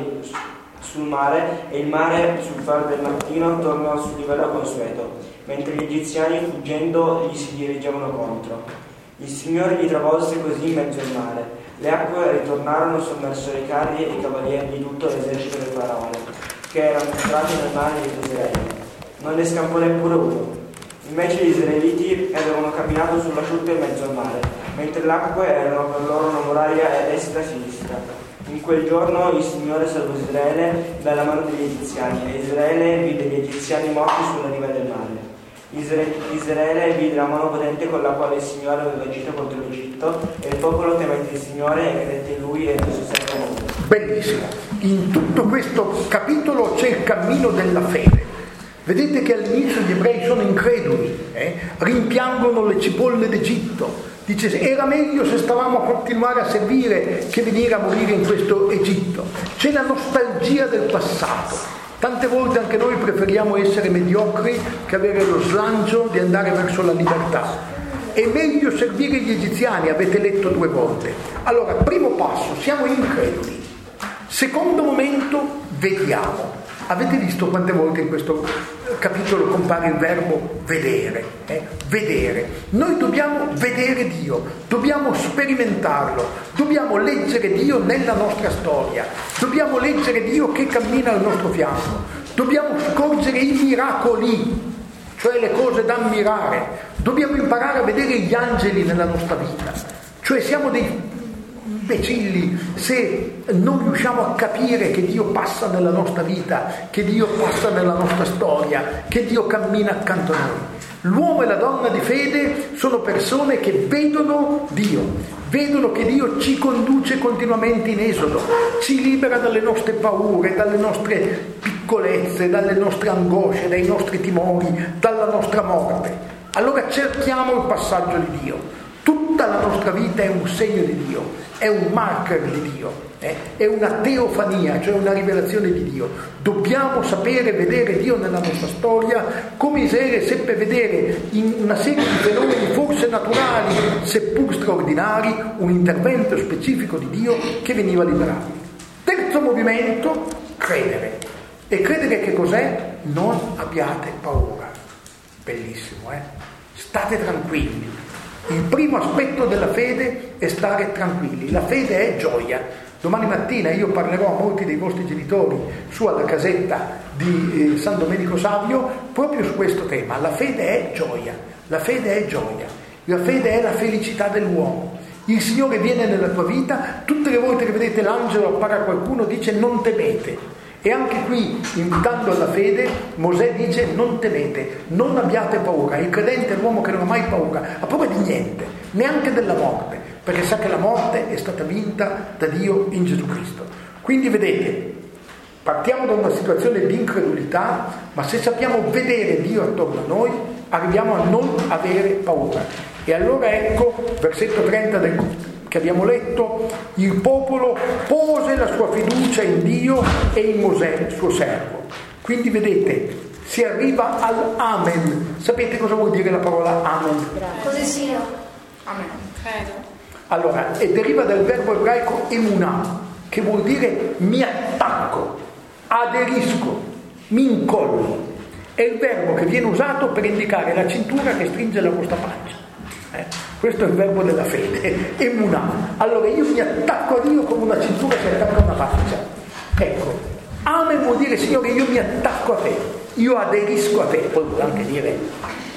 sul mare e il mare sul far del mattino tornò sul livello consueto, mentre gli egiziani fuggendo gli si dirigevano contro. Il Signore li travolse così in mezzo al mare. Le acque ritornarono sommersero i carri e i cavalieri di tutto l'esercito del faraone, che erano entrati nel mare di Israele. Non ne scampò neppure uno. Invece gli israeliti avevano camminato sull'asciutto in mezzo al mare, mentre le acque erano per loro una muraglia a destra e a sinistra. In quel giorno il Signore salvò Israele dalla mano degli egiziani, e Israele vide gli egiziani morti sulla riva del mare. Isra- Israele vide la mano potente con la quale il Signore aveva agito contro l'Egitto, e il popolo temette il Signore e credette in Lui e nel suo santo nome. Bellissimo. In tutto questo capitolo c'è il cammino della fede. Vedete che all'inizio gli ebrei sono increduli, eh? rimpiangono le cipolle d'Egitto. Dice: era meglio se stavamo a continuare a servire che venire a morire in questo Egitto. C'è la nostalgia del passato. Tante volte anche noi preferiamo essere mediocri che avere lo slancio di andare verso la libertà. È meglio servire gli egiziani, avete letto due volte. Allora, primo passo, siamo increduli. Secondo momento, vediamo. Avete visto quante volte in questo capitolo compare il verbo vedere? Eh? Vedere. Noi dobbiamo vedere Dio, dobbiamo sperimentarlo, dobbiamo leggere Dio nella nostra storia, dobbiamo leggere Dio che cammina al nostro fianco, dobbiamo scorgere i miracoli, cioè le cose da ammirare, dobbiamo imparare a vedere gli angeli nella nostra vita, cioè siamo dei imbecilli se non riusciamo a capire che Dio passa nella nostra vita, che Dio passa nella nostra storia, che Dio cammina accanto a noi. L'uomo e la donna di fede sono persone che vedono Dio, vedono che Dio ci conduce continuamente in esodo, ci libera dalle nostre paure, dalle nostre piccolezze, dalle nostre angosce, dai nostri timori, dalla nostra morte. Allora cerchiamo il passaggio di Dio. Tutta la nostra vita è un segno di Dio, è un marker di Dio, eh? è una teofania, cioè una rivelazione di Dio. Dobbiamo sapere vedere Dio nella nostra storia, come Israele seppe vedere in una serie di fenomeni forse naturali, seppur straordinari, un intervento specifico di Dio che veniva a liberarli. Terzo movimento, credere. E credere che cos'è? Non abbiate paura. Bellissimo, eh? State tranquilli. Il primo aspetto della fede è stare tranquilli. La fede è gioia. Domani mattina io parlerò a molti dei vostri genitori su alla casetta di eh, San Domenico Savio proprio su questo tema. La fede è gioia. La fede è gioia. La fede è la felicità dell'uomo. Il Signore viene nella tua vita, tutte le volte che vedete l'angelo appare a qualcuno dice non temete. E anche qui, invitando alla fede, Mosè dice non temete, non abbiate paura. Il credente è l'uomo che non ha mai paura, ha paura di niente, neanche della morte, perché sa che la morte è stata vinta da Dio in Gesù Cristo. Quindi vedete, partiamo da una situazione di incredulità, ma se sappiamo vedere Dio attorno a noi, arriviamo a non avere paura. E allora ecco, versetto trenta del che abbiamo letto, il popolo pose la sua fiducia in Dio e in Mosè, suo servo. Quindi vedete, si arriva all'amen. Sapete cosa vuol dire la parola amen? Così sia. Amen. Credo. Allora, e deriva dal verbo ebraico emunah, che vuol dire mi attacco, aderisco, mi incollo. È il verbo che viene usato per indicare la cintura che stringe la vostra pancia. Eh? Questo è il verbo della fede, emunah. Allora io mi attacco a Dio come una cintura che attacca una pancia. Ecco, amen vuol dire Signore io mi attacco a te, io aderisco a te, poi vuol anche dire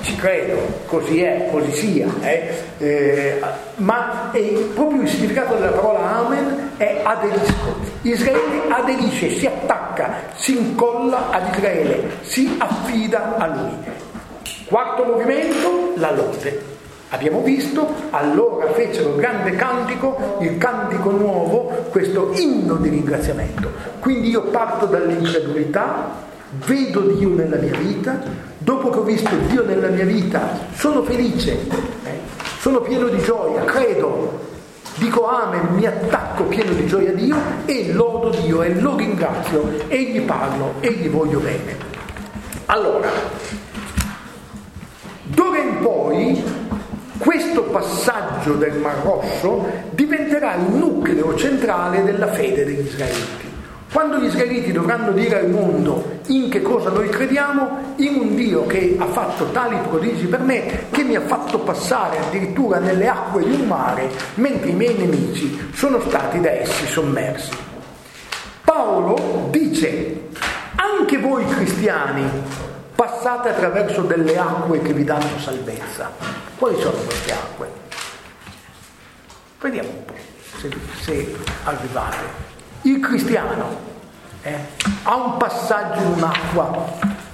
ci credo, così è, così sia, eh? Eh, ma è proprio il significato della parola amen è aderisco. Israele aderisce, si attacca, si incolla ad Israele, si affida a lui. Quarto movimento, la lode. Abbiamo visto, allora fecero il grande cantico, il cantico nuovo, questo inno di ringraziamento. Quindi io parto dall'incredulità, vedo Dio nella mia vita, dopo che ho visto Dio nella mia vita sono felice, eh? sono pieno di gioia, credo, dico amen, mi attacco pieno di gioia a Dio e lodo Dio e lo ringrazio e gli parlo e gli voglio bene. Allora, d'ora in poi questo passaggio del Mar Rosso diventerà il nucleo centrale della fede degli israeliti. Quando gli israeliti dovranno dire al mondo in che cosa noi crediamo, in un Dio che ha fatto tali prodigi per me, che mi ha fatto passare addirittura nelle acque di un mare, mentre i miei nemici sono stati da essi sommersi. Paolo dice, anche voi cristiani passate attraverso delle acque che vi danno salvezza. Quali sono queste acque? Vediamo un po' se, se arrivate. Il cristiano eh, ha un passaggio in un'acqua,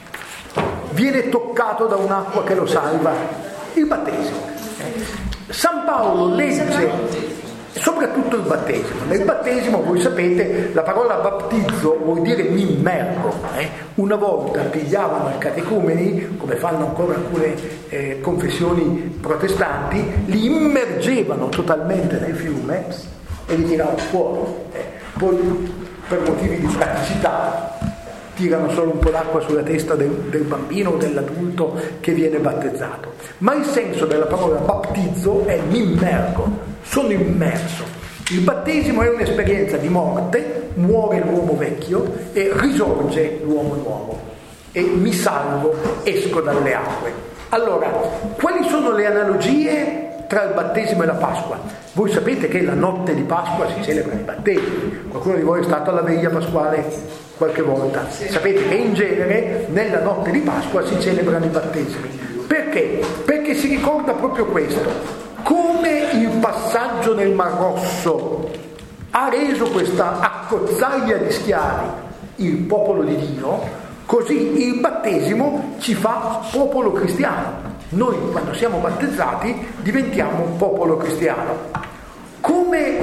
viene toccato da un'acqua che lo salva, il battesimo. Eh. San Paolo legge soprattutto il battesimo. Nel battesimo, voi sapete, la parola battizzo vuol dire mi immergo. Eh. Una volta pigliavano i catecumeni, come fanno ancora alcune eh, confessioni protestanti, li immergevano totalmente nel fiume e li tiravano fuori. Eh. Poi per motivi di praticità tirano solo un po' d'acqua sulla testa del, del bambino o dell'adulto che viene battezzato. Ma il senso della parola battizzo è mi immergo, sono immerso. Il battesimo è un'esperienza di morte, muore l'uomo vecchio e risorge l'uomo nuovo. E mi salvo, esco dalle acque. Allora, quali sono le analogie tra il battesimo e la Pasqua? Voi sapete che la notte di Pasqua si celebra i battesimi. Qualcuno di voi è stato alla veglia pasquale qualche volta? Sapete che in genere nella notte di Pasqua si celebrano i battesimi. Perché? Perché si ricorda proprio questo. Come il passaggio nel Mar Rosso ha reso questa accozzaglia di schiavi il popolo di Dio, così il battesimo ci fa popolo cristiano. Noi quando siamo battezzati diventiamo un popolo cristiano. Come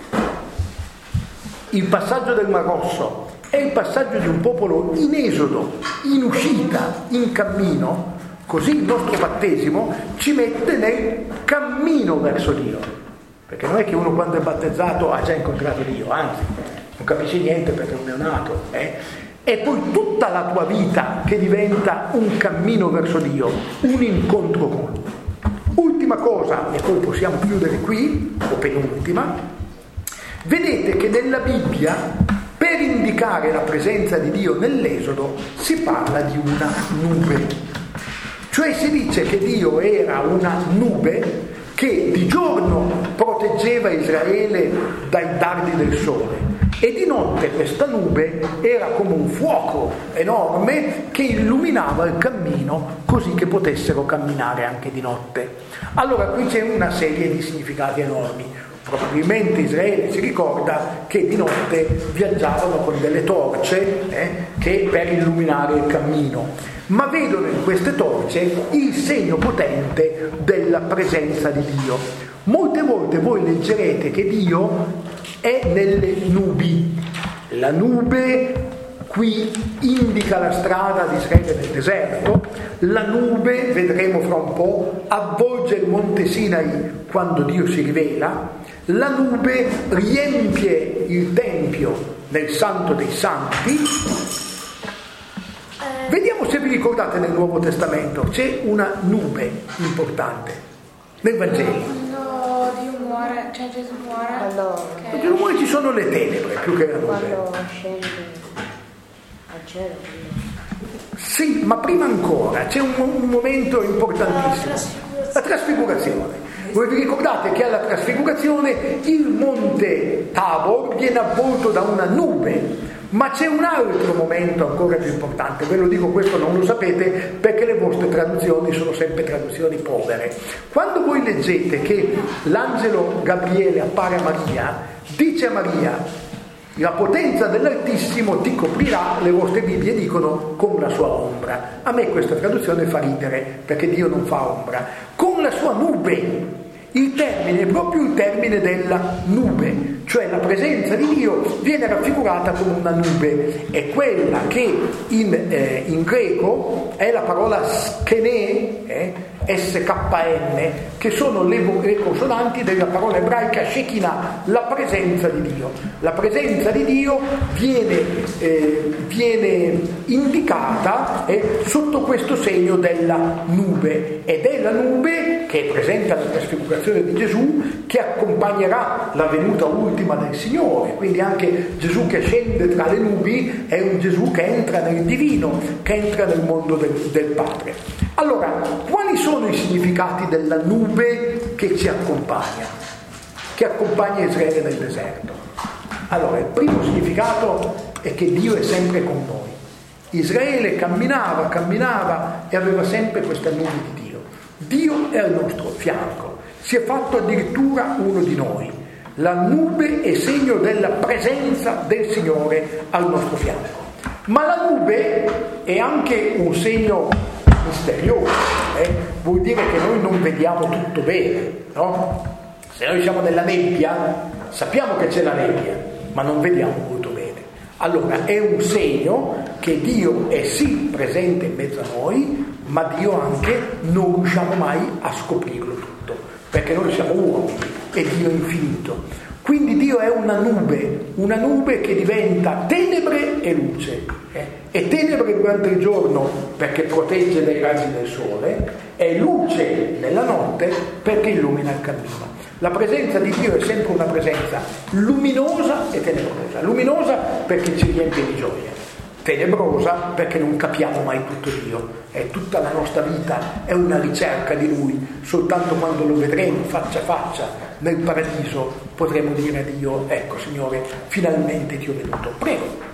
il passaggio del Mar Rosso è il passaggio di un popolo in esodo, in uscita, in cammino, così il nostro battesimo ci mette nel cammino verso Dio. Perché non è che uno quando è battezzato ha già incontrato Dio, anzi, non capisce niente perché non è nato, eh? È poi tutta la tua vita che diventa un cammino verso Dio, un incontro con Lui. Ultima cosa, e poi possiamo chiudere qui, o penultima, vedete che nella Bibbia, per indicare la presenza di Dio nell'Esodo, si parla di una nube. Cioè si dice che Dio era una nube che di giorno proteggeva Israele dai dardi del sole e di notte questa nube era come un fuoco enorme che illuminava il cammino così che potessero camminare anche di notte. Allora qui c'è una serie di significati enormi. Probabilmente Israele si ricorda che di notte viaggiavano con delle torce eh, che per illuminare il cammino, ma vedono in queste torce il segno potente della presenza di Dio. Molte volte voi leggerete che Dio è nelle nubi. La nube qui indica la strada di Israele nel deserto, la nube, vedremo fra un po', avvolge il monte Sinai quando Dio si rivela, la nube riempie il Tempio nel Santo dei Santi. Vediamo se vi ricordate nel Nuovo Testamento, c'è una nube importante nel Vangelo. Quando Dio muore, cioè Gesù muore. Quando, che... Gesù muore ci sono le tenebre più che la nube. quando scende al cielo. Sì, ma prima ancora c'è un, un momento importantissimo. La trasfigurazione. Voi vi ricordate che alla trasfigurazione il monte Tabor viene avvolto da una nube. Ma c'è un altro momento ancora più importante, ve lo dico, questo non lo sapete perché le vostre traduzioni sono sempre traduzioni povere. Quando voi leggete che l'angelo Gabriele appare a Maria, dice a Maria: la potenza dell'Altissimo ti coprirà, le vostre Bibbie dicono con la sua ombra. A me questa traduzione fa ridere perché Dio non fa ombra, con la sua nube. Il termine è proprio il termine della nube, cioè la presenza di Dio viene raffigurata come una nube, è quella che in, eh, in greco è la parola skene, eh, S K N, che sono le, le consonanti della parola ebraica Shekinah, la presenza di Dio. La presenza di Dio viene, eh, viene indicata eh, sotto questo segno della nube, ed è la nube che è presente alla trasfigurazione di Gesù, che accompagnerà la venuta ultima del Signore. Quindi anche Gesù che scende tra le nubi è un Gesù che entra nel divino, che entra nel mondo del, del Padre. Allora, quali sono i significati della nube che ci accompagna, che accompagna Israele nel deserto? Allora, il primo significato è che Dio è sempre con noi. Israele camminava, camminava e aveva sempre questa nube di Dio. Dio è al nostro fianco, si è fatto addirittura uno di noi. La nube è segno della presenza del Signore al nostro fianco. Ma la nube è anche un segno misterioso, eh? Vuol dire che noi non vediamo tutto bene, no? Se noi siamo nella nebbia, sappiamo che c'è la nebbia, ma non vediamo molto bene. Allora è un segno che Dio è sì presente in mezzo a noi, ma Dio anche non riusciamo mai a scoprirlo tutto, perché noi siamo uomini e Dio è infinito. Quindi Dio è una nube, una nube che diventa tenebre e luce. Eh? È tenebre durante il giorno perché protegge dai raggi del sole, è luce nella notte perché illumina il cammino. La presenza di Dio è sempre una presenza luminosa e tenebrosa. Luminosa perché ci riempie di gioia, tenebrosa perché non capiamo mai tutto Dio. È tutta la nostra vita è una ricerca di Lui. Soltanto quando lo vedremo faccia a faccia nel paradiso potremo dire a Dio: ecco Signore, finalmente ti ho veduto. Prego.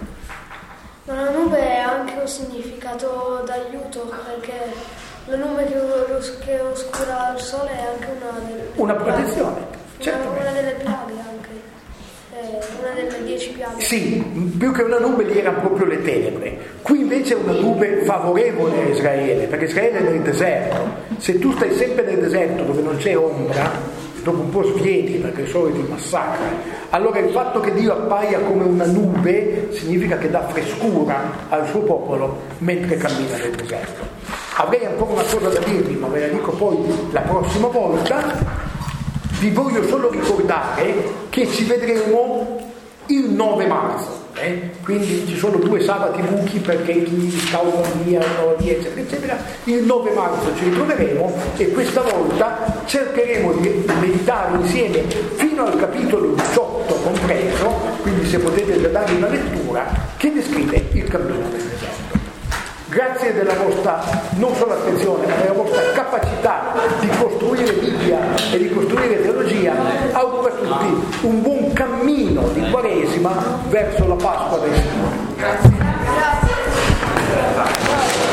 Ma la nube ha anche un significato d'aiuto, perché la nube che, che oscura il sole è anche una delle una protezione, certo. Una, una delle piaghe anche, eh, una delle dieci piaghe. Sì, più che una nube lì erano proprio le tenebre. Qui invece è una nube favorevole a Israele, perché Israele è nel deserto. Se tu stai sempre nel deserto dove non c'è ombra, dopo un po' svieni perché il sole ti massacra. Allora il fatto che Dio appaia come una nube significa che dà frescura al suo popolo mentre cammina nel deserto. Avrei ancora una cosa da dirvi, ma ve la dico poi la prossima volta. Vi voglio solo ricordare che ci vedremo il nove marzo. Eh? Quindi ci sono due sabati buchi perché chi scautano via, via eccetera eccetera. Il nove marzo ci ritroveremo e questa volta cercheremo di meditare insieme fino al capitolo diciotto compreso, quindi se potete già dare una lettura, che descrive il cammino del deserto. Grazie della vostra non solo attenzione ma della vostra capacità di costruire Bibbia e di costruire teologia. Auguro a tutti un buon cammino di Quaresima verso la Pasqua del Signore. Grazie.